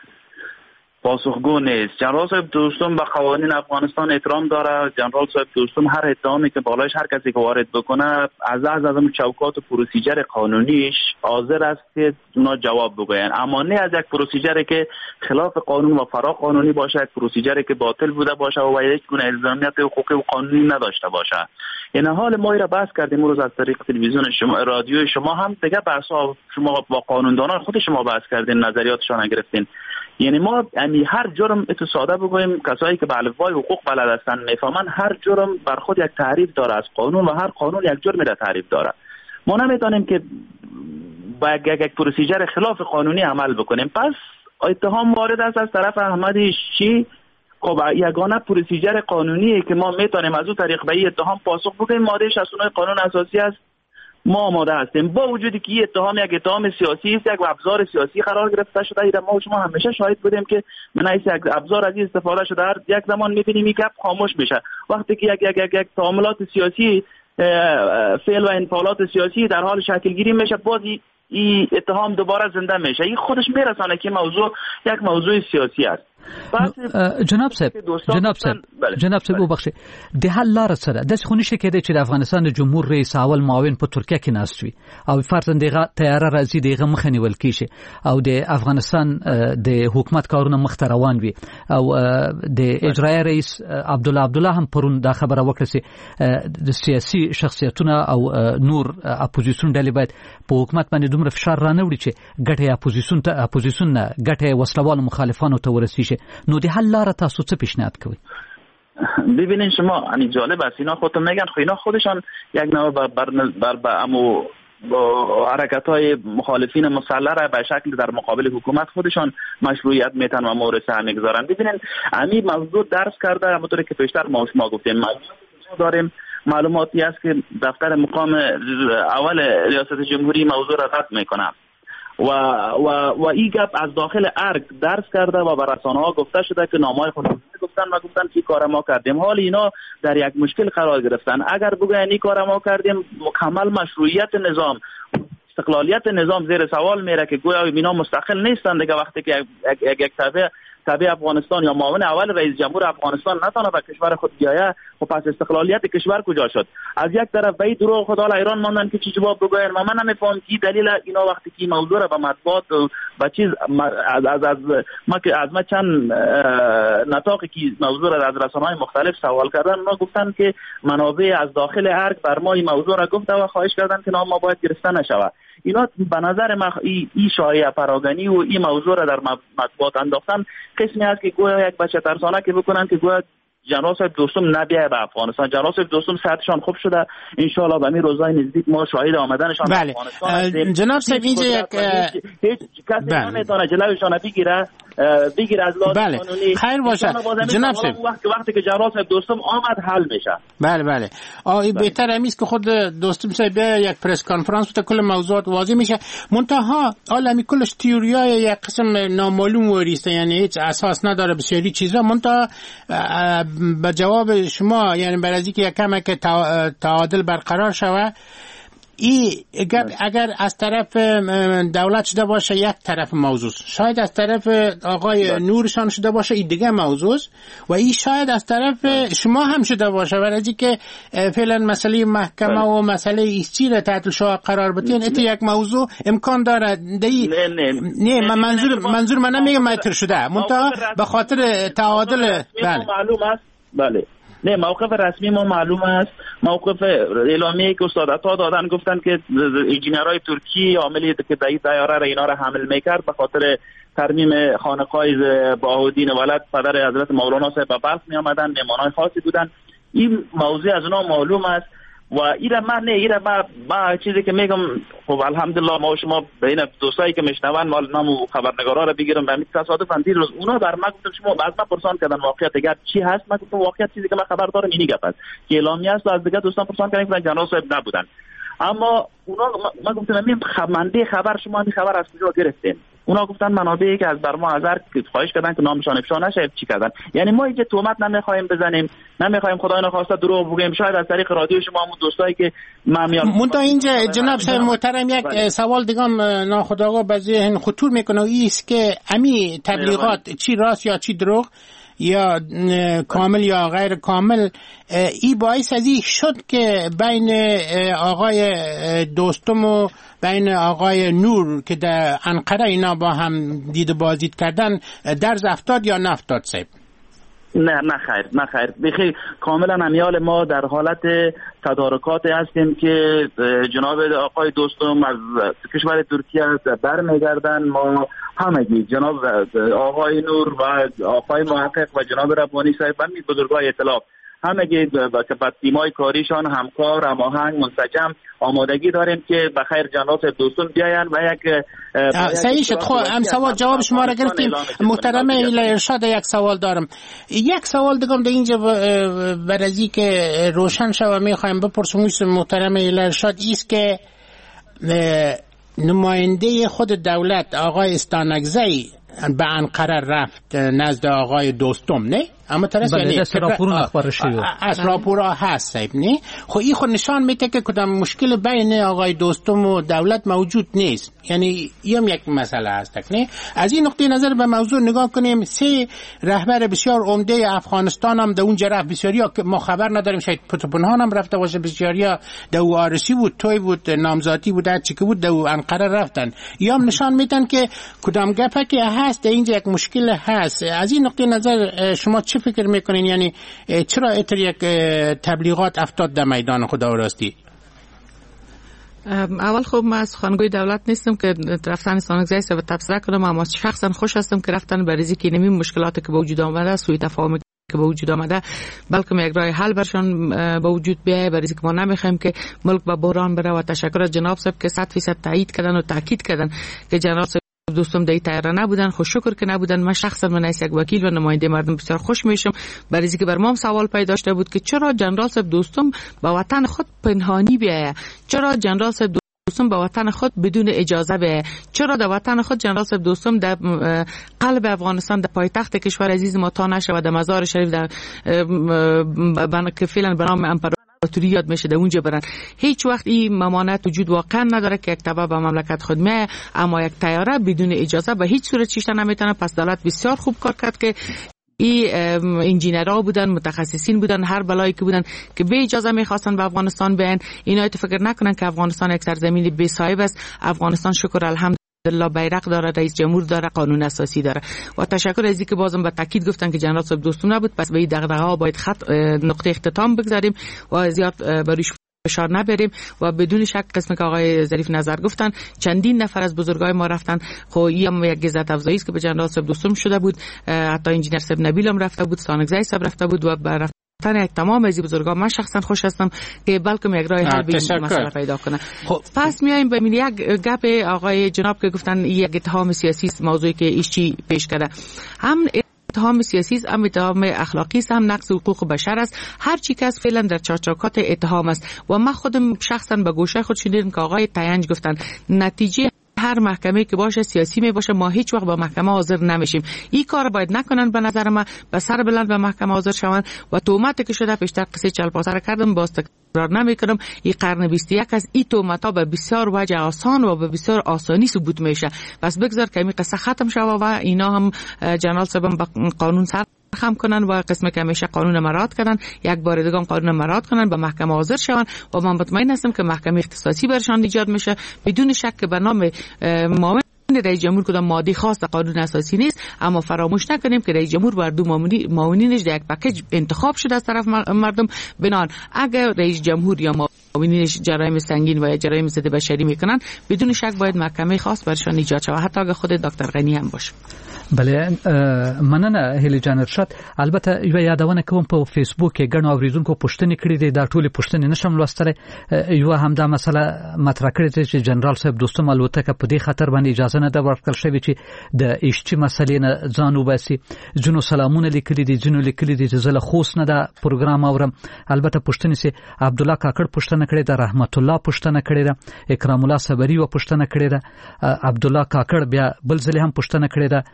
پاسخگو نیست. جنرال صاحب دوستم به قوانین افغانستان احترام داره. جنرال صاحب دوستم هر اتهامی که بالایش هر کسی که وارد بکنه از از از چوکات و پروسیجر قانونیش حاضر است که اونا جواب بگوین، اما نه از یک پروسیجری که خلاف قانون و فرا قانونی باشه، یک پروسیجری که باطل بوده باشه و هیچ گونه الزامیت حقوقی و قانونی نداشته باشه. یعنی حال ما را بحث کردیم روز از طریق تلویزیون شما، رادیو شما هم دیگه بحث شما با قانوندانان خود شما بحث کردین، نظریاتشان گرفتین. یعنی ما یعنی هر جرم اتو ساده بگویم کسایی که به الفبای حقوق بلد هستن میفهمن هر جرم بر خود یک تعریف داره از قانون و هر قانون یک جرم را تعریف داره. ما نمیتونیم که با یک, یک پروسیجر خلاف قانونی عمل بکنیم. پس اتهام وارد است از طرف احمد شی. خب یگانه پروسیجر قانونیه که ما میتونیم از اون طریق به این اتهام پاسخ بدیم. ماده شصت و نه قانون اساسی است، ما آماده هستیم. با وجودی که این اتهام یک اتهام سیاسی است، یک ابزار سیاسی قرار گرفته شده، اینا ما و شما همیشه شاهد بودیم که من ایست یک ابزار از این استفاده شده. هر یک زمان میبینیم این گپ خاموش میشه. وقتی که یک یک یک, یک تعاملات سیاسی، فعل و انفعالات سیاسی در حال شکل گیری میشه، باز این اتهام دوباره زنده میشه. این خودش میرسانه که موضوع یک موضوع سیاسی است. جناب صاحب جناب صاحب جناب صاحب وبخښه د حل لار سره د څخونی شکه چې د افغانستان د جمهور رئیس اول معاون په ترکیه کې ناستوي او فرضاً دغه تیار راځي دغه مخنیول کیږي او د افغانستان د حکومت کارونه مخ ته روان وي او د اجرایي رئیس عبد الله عبد الله هم پرون دا خبره وکړه چې د سیاسي شخصیتونه او نور اپوزیسیون ډلې باید په حکومت باندې دومره فشار رانهوړي چې ګټه اپوزیسیون ته اپوزیسیون نه ګټه وسلوال مخالفانو ته ورسیږي. نو د حل لار تاسو څه پیشنهاد کوي؟ ببینین شما یعنی جالب است اینا خودتون میگن خو اینا خودشان یک نوع بر بر بر امو حرکت‌های مخالفین مسلح را به شکل در مقابل حکومت خودشان مشروعیت میتن و مورد سهم میگذارن. ببینین همین موضوع درس کرده، همونطوری که پیشتر ما شما گفتیم داریم معلوماتی است که دفتر مقام اول ریاست جمهوری موضوع را رد میکنه و و و این گپ از داخل ارگ درس کرده و به رسانه‌ها گفته شده که نامه‌های خود گفتن و گفتن که کار ما کردیم. حال اینا در یک مشکل قرار گرفتن. اگر بگوین این کار ما کردیم، مکمل مشروعیت نظام، استقلالیت نظام زیر سوال میره که گویا اینا مستقل نیستند دیگه. وقتی که یک یک, یک تابع تابع افغانستان یا معاون اول رئیس جمهور افغانستان نتونه به کشور خود بیایه، خب پس استقلالیت کشور کجا شد؟ از یک طرف به دروغ خدا ایران ماندن که چی جواب بگوین. ما من نمیفهم کی دلیل اینا وقتی که موضوع را به مطبوعات و چیز از از از ما که از ما چند نطاقی که موضوع را از رسانه‌های مختلف سوال کردن، اونا گفتن که منابع از داخل ارگ بر ما این موضوع را گفته و خواهش کردن که نام ما باید گرفته نشود. اینا به نظر من این ای شایعه پراگانی و این موضوع را در مطبوعات انداختن قسمی است که گویا یک بچه ترسانه که بکنن که گویا جناب صاحب دوستم نبیه به افغانستان. جناب صاحب دوستم صحتشان خوب شده، ان شاء الله به این روزهای نزدیک ما شاهد آمدنشان بله. به افغانستان. جناب صاحب اینجا یک هیچ کسی نمیتونه جلوشان بگیره بگیر از لحاظ بله. قانونی. خیر باشه جناب صاحب وقتی وقتی که جناب صاحب دوستم آمد حل میشه. بله بله آه بهتر همیست که خود دوستم صاحب یک پرس کانفرانس بده، کل موضوعات واضح میشه. منتها عالمی کلش تئوریای یک قسم نامعلوم وریسته، یعنی هیچ اساس نداره بسیاری چیزا. منتها به جواب شما یعنی برای اینکه یک کم که تعادل برقرار شود، ای اگر, اگر از طرف دولت شده باشه یک طرف موضوع، شاید از طرف آقای نورشان شده باشه این دیگه موضوع و این شاید از طرف شما هم شده باشه، برای اینکه فعلا مسئله محکمه و مسئله ایستی را تحت شعاع قرار بدین. این یک موضوع امکان داره دی نه نه نه من منظور منظور من نمیگم متر شده، منتها به خاطر تعادل بله معلوم است. بله نه موقف رسمی ما معلوم است. موقف اعلامیه‌ای که استاد عطا دادن گفتن که انجینرهای ترکی عاملی که دایی طیاره را اینا را حمل میکرد به خاطر ترمیم خانقاه بهاءالدین ولد پدر حضرت مولانا صاحب به بلخ می آمدن، مهمانای خاصی بودن. این موضوع از اونا معلوم است و ایره من نه ایره ما, ما چیزی که میگم خب الحمدلله ما و شما بین دوستایی که میشنون مال نام خبرنگارا رو بگیرم به همین تصادفاً دید روز اونا در ما گفتن شما بعد ما پرسان کردن واقعیت دیگه چی هست، ما گفتم واقعیت چیزی که من خبر دارم اینی گپ است که اعلامیه است و از دیگه دوستان پرسان کردن که جناب صاحب نبودن. اما اونا ما گفتم همین خبرنده خبر شما این خبر از کجا گرفتین؟ اونا گفتن منابعی که از بر ما نظر خواهش کردن که نامشان افشا نشه چی کردن. یعنی ما اینجا تهمت نمیخوایم بزنیم، نمیخوایم خدای نخواسته دروغ بگیم. شاید از طریق رادیو شما همون دوستایی که ما میام منتها اینجا جناب صاحب محترم یک بله. سوال دیگه ناخودآگاه به ذهن خطور میکنه، است که امی تبلیغات چی راست یا چی دروغ یا کامل یا غیر کامل، ای باعث از این شد که بین آقای دوستم و بین آقای نور که در انقره اینا با هم دید بازدید کردن درز افتاد یا نفتاد صاحب؟ نه نه خیر نه خیر بخیر کاملا امیال ما در حالت تدارکات هستیم که جناب آقای دوستم از کشور ترکیه برمیگردن. ما همگی جناب آقای نور و آقای محقق و جناب ربانی صاحب و بزرگای اطلاع همگی با تیمای کاریشان همکار هماهنگ منسجم آمادگی داریم که بخیر جناب دوستان بیاین و یک صحیح شد. خب هم سوال جواب شما را گرفتیم. محترم ایله ارشاد یک سوال دارم. یک سوال دیگه در اینجا برای که روشن شود میخوایم بپرسم محترم ایله ارشاد است که نماینده خود دولت آقای استانکزی به انقره رفت نزد آقای دوستم نه؟ اما طرف یعنی از راپور اخبار شده از راپورها هست صاحب نه؟ خب این خود نشان میده که کدام مشکل بین آقای دوستم و دولت موجود نیست. یعنی این یک مسئله هست نه؟ از این نقطه نظر به موضوع نگاه کنیم. سه رهبر بسیار عمده افغانستان هم در اونجا رفت. بسیاریا که ما خبر نداریم شاید پتوپنهان هم رفته باشه. بسیاریا در آرسی بود، توی بود، نامزاتی بود، هر چی که بود در انقره رفتن. یا هم نشان میدن که کدام گپه که هست اینجا یک مشکل هست. از این نقطه نظر شما چه فکر میکنین؟ یعنی چرا اتر یک تبلیغات افتاد در میدان خدا و راستی؟ اول خب من از خانگوی دولت نیستم که رفتن استانکزی رو تبصره کنم، اما شخصا خوش هستم که رفتن برای اینکه نمی مشکلاتی که به وجود آمده، سوء تفاهمی که به وجود آمده، بلکه یک راه حل برشان به وجود بیاید. برای اینکه ما نمیخوایم که ملک به بحران بره. و تشکر از جناب صاحب که صد فیصد تایید کردن و تاکید کردن که جناب صاحب دوستم دی تیار نبودن. خوش شکر که نبودن. من شخصا من از یک وکیل و نماینده مردم بسیار خوش میشم برای اینکه بر ما سوال پیدا داشته بود که چرا جنرال صاحب دوستم به وطن خود پنهانی بیاید، چرا جنرال صاحب دوستم به وطن خود بدون اجازه بیاید، چرا در وطن خود جنرال صاحب دوستم در قلب افغانستان در پایتخت کشور عزیز ما تا نشه و در مزار شریف در که فعلا به نام امپراتوری یاد میشه در اونجا برن. هیچ وقت این ممانعت وجود واقعا نداره که یک تبع به مملکت خود میه، اما یک طیاره بدون اجازه به هیچ صورت چیشته نمیتونه. پس دولت بسیار خوب کار کرد که این انجینرها بودن، متخصصین بودن، هر بلایی که بودن که به اجازه میخواستن به افغانستان بیان. اینا فکر نکنن که افغانستان یک سرزمین بی صاحب است. افغانستان شکر الحمدلله بیرق داره، رئیس جمهور داره، قانون اساسی داره. و تشکر از اینکه بازم به تاکید گفتن که جنرال صاحب دوستم نبود. پس به این دغدغه‌ها باید خط نقطه اختتام بگذاریم و زیاد بروش فشار نبریم. و بدون شک قسم که آقای ظریف نظر گفتن چندین نفر از بزرگای ما رفتن. خب این هم یک عزت افزایی است که به جنرال صاحب دوستم شده بود. حتی انجینر صاحب نبیل هم رفته بود، استانکزی صاحب رفته بود و برای رفتن یک تمام از بزرگا من شخصا خوش هستم که بلکه یک راه حل به این مسئله پیدا کنه. خب پس میایم به یک گپ آقای جناب که گفتن یک اتهام سیاسی است، موضوعی که ایش چی پیش کرده. هم اتهام سیاسی است، هم اتهام اخلاقی است، هم نقض حقوق بشر است. هر چی که فعلا در چارچوکات اتهام است. و من خودم شخصا به گوشه خود شنیدم که آقای تینج گفتن نتیجه هر محکمه که باشه سیاسی می باشه، ما هیچ وقت با محکمه حاضر نمیشیم. این کار باید نکنن. به نظر من به سر بلند به محکمه حاضر شوند. و تهمتی که شده پیشتر قصه چلپاسر کردم، باز تکرار نمیکنم. این قرن بیست و یک از این تهمت‌ها به بسیار وجه آسان و به بسیار آسانی ثبوت میشه. پس بگذار که این قصه ختم شوه و اینا هم جنرال صاحب با قانون سر خم کنن و قسم که همیشه قانون مراد کردن یک بار دیگه قانون مراد کنن، به محکمه حاضر شون. و من مطمئن هستم که محکمه اختصاصی برشان ایجاد میشه بدون شک که به نام معاون رئیس جمهور کدام ماده خاص قانون اساسی نیست. اما فراموش نکنیم که رئیس جمهور بر دو معاونینش در یک پکیج انتخاب شده از طرف مردم. بنان اگر رئیس جمهور یا معاونینش جرایم سنگین و یا جرایم ضد بشری میکنن بدون شک باید محکمه خاص برشان ایجاد شود، حتی اگر خود دکتر غنی هم باشه. بله مننه هیلی جان ارشاد. البته یو یادونه کوم په فیسبوک کې ګڼو اوریدونکو پوښتنې کړې دي، دا ټولې پوښتنې نشم لوستره. یو هم دا مسله مطرح کړې ده چې جنرال صاحب دوستم الوتکه په دې خطر باندې اجازه نه ده ورکړل شوې چې د اشتي مسلې نه ځان وباسي. جنو سلامونه لیکلي دي، جنو لیکلي دي چې زله خوست نه دا پروګرام اورم. البته پوښتنې سي عبد الله کاکړ پوښتنه کړې ده، رحمت الله پوښتنه کړې ده، اکرام الله صبري و پوښتنه کړې ده، عبد الله کاکړ بیا بل ځله هم پوښتنه کړې ده،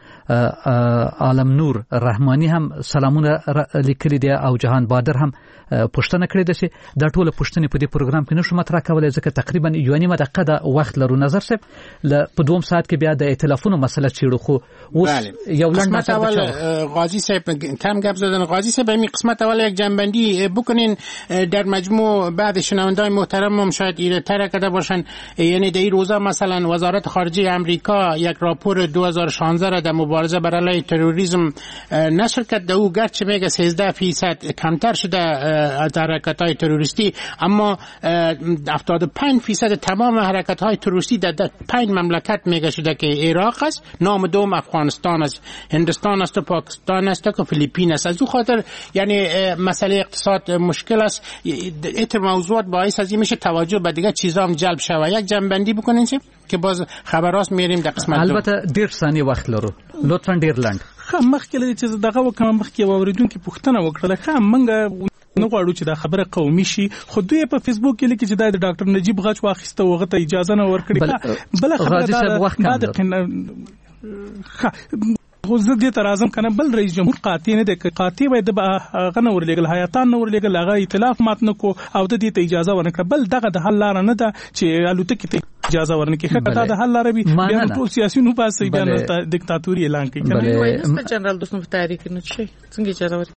عالم نور رحمانی هم سلامونه لیکلي دي او جهان بادر هم پوښتنه کړې ده چې دا ټول پوښتنې په دې پروګرام کې نشو مطرح کولای ځکه تقریبا یو نیمه دقیقه د وخت لرو. نظر صاحب ل په دوم ساعت کې بیا د ائتلافونو مسله چیرو خو اوس یو لنډ قسمت اول قاضی صاحب کم گپ زدن. قاضی صاحب همین قسمت اول یک جنبندی بکنین در مجموع بعد شنوندای محترم هم شاید ایره تر کرده باشن. یعنی در این روزا مثلا وزارت خارجه امریکا یک راپور دو هزار و شانزده را در مبارزه بر علیه تروریسم نشر کرد. او گرچه میگه سیزده فیصد کمتر شده از حرکت های تروریستی، اما هفتاد و پنج فیصد تمام حرکت های تروریستی در پنج مملکت میگه شده که عراق است، نام دوم افغانستان است، هندوستان است و پاکستان است و فیلیپین است. از او خاطر یعنی مسئله اقتصاد مشکل است. این موضوعات باعث از این میشه توجه به دیگه چیزا هم جلب شوه. یک جنبندی بکنین که باز خبراست میریم در قسمت دو. البته ډیر ثانیه وخت لرو، لطفا ډیر لنډ. خو مخکې چې دغه وکم مخکې اوریدونکو پوښتنه وکړه، خو منګه نو غواړو چې دا خبره قومي شي، خو دوی په فیسبوک کې لیکي چې د ډاکټر نجیب غچ واخیسته او غته اجازه نه ورکړي. بل خبره دا د خو زه دې تر اعظم کنه بل رئیس جمهور قاطع نه دی، قاطع وای د غنه ورلګل حیاتان نور لګل هغه ائتلاف مات نه کو او د دې ته اجازه ورنکړه. بل دغه د حل لار نه ده چې الوتکې ته اجازه ورنکړي. خطا د حل لار به بیا ټول سیاسي نو پاسې بیا دیکتاتوري اعلان کوي. بله جنرال دوستم په تاریخ کې نه شي څنګه اجازه ورکړي.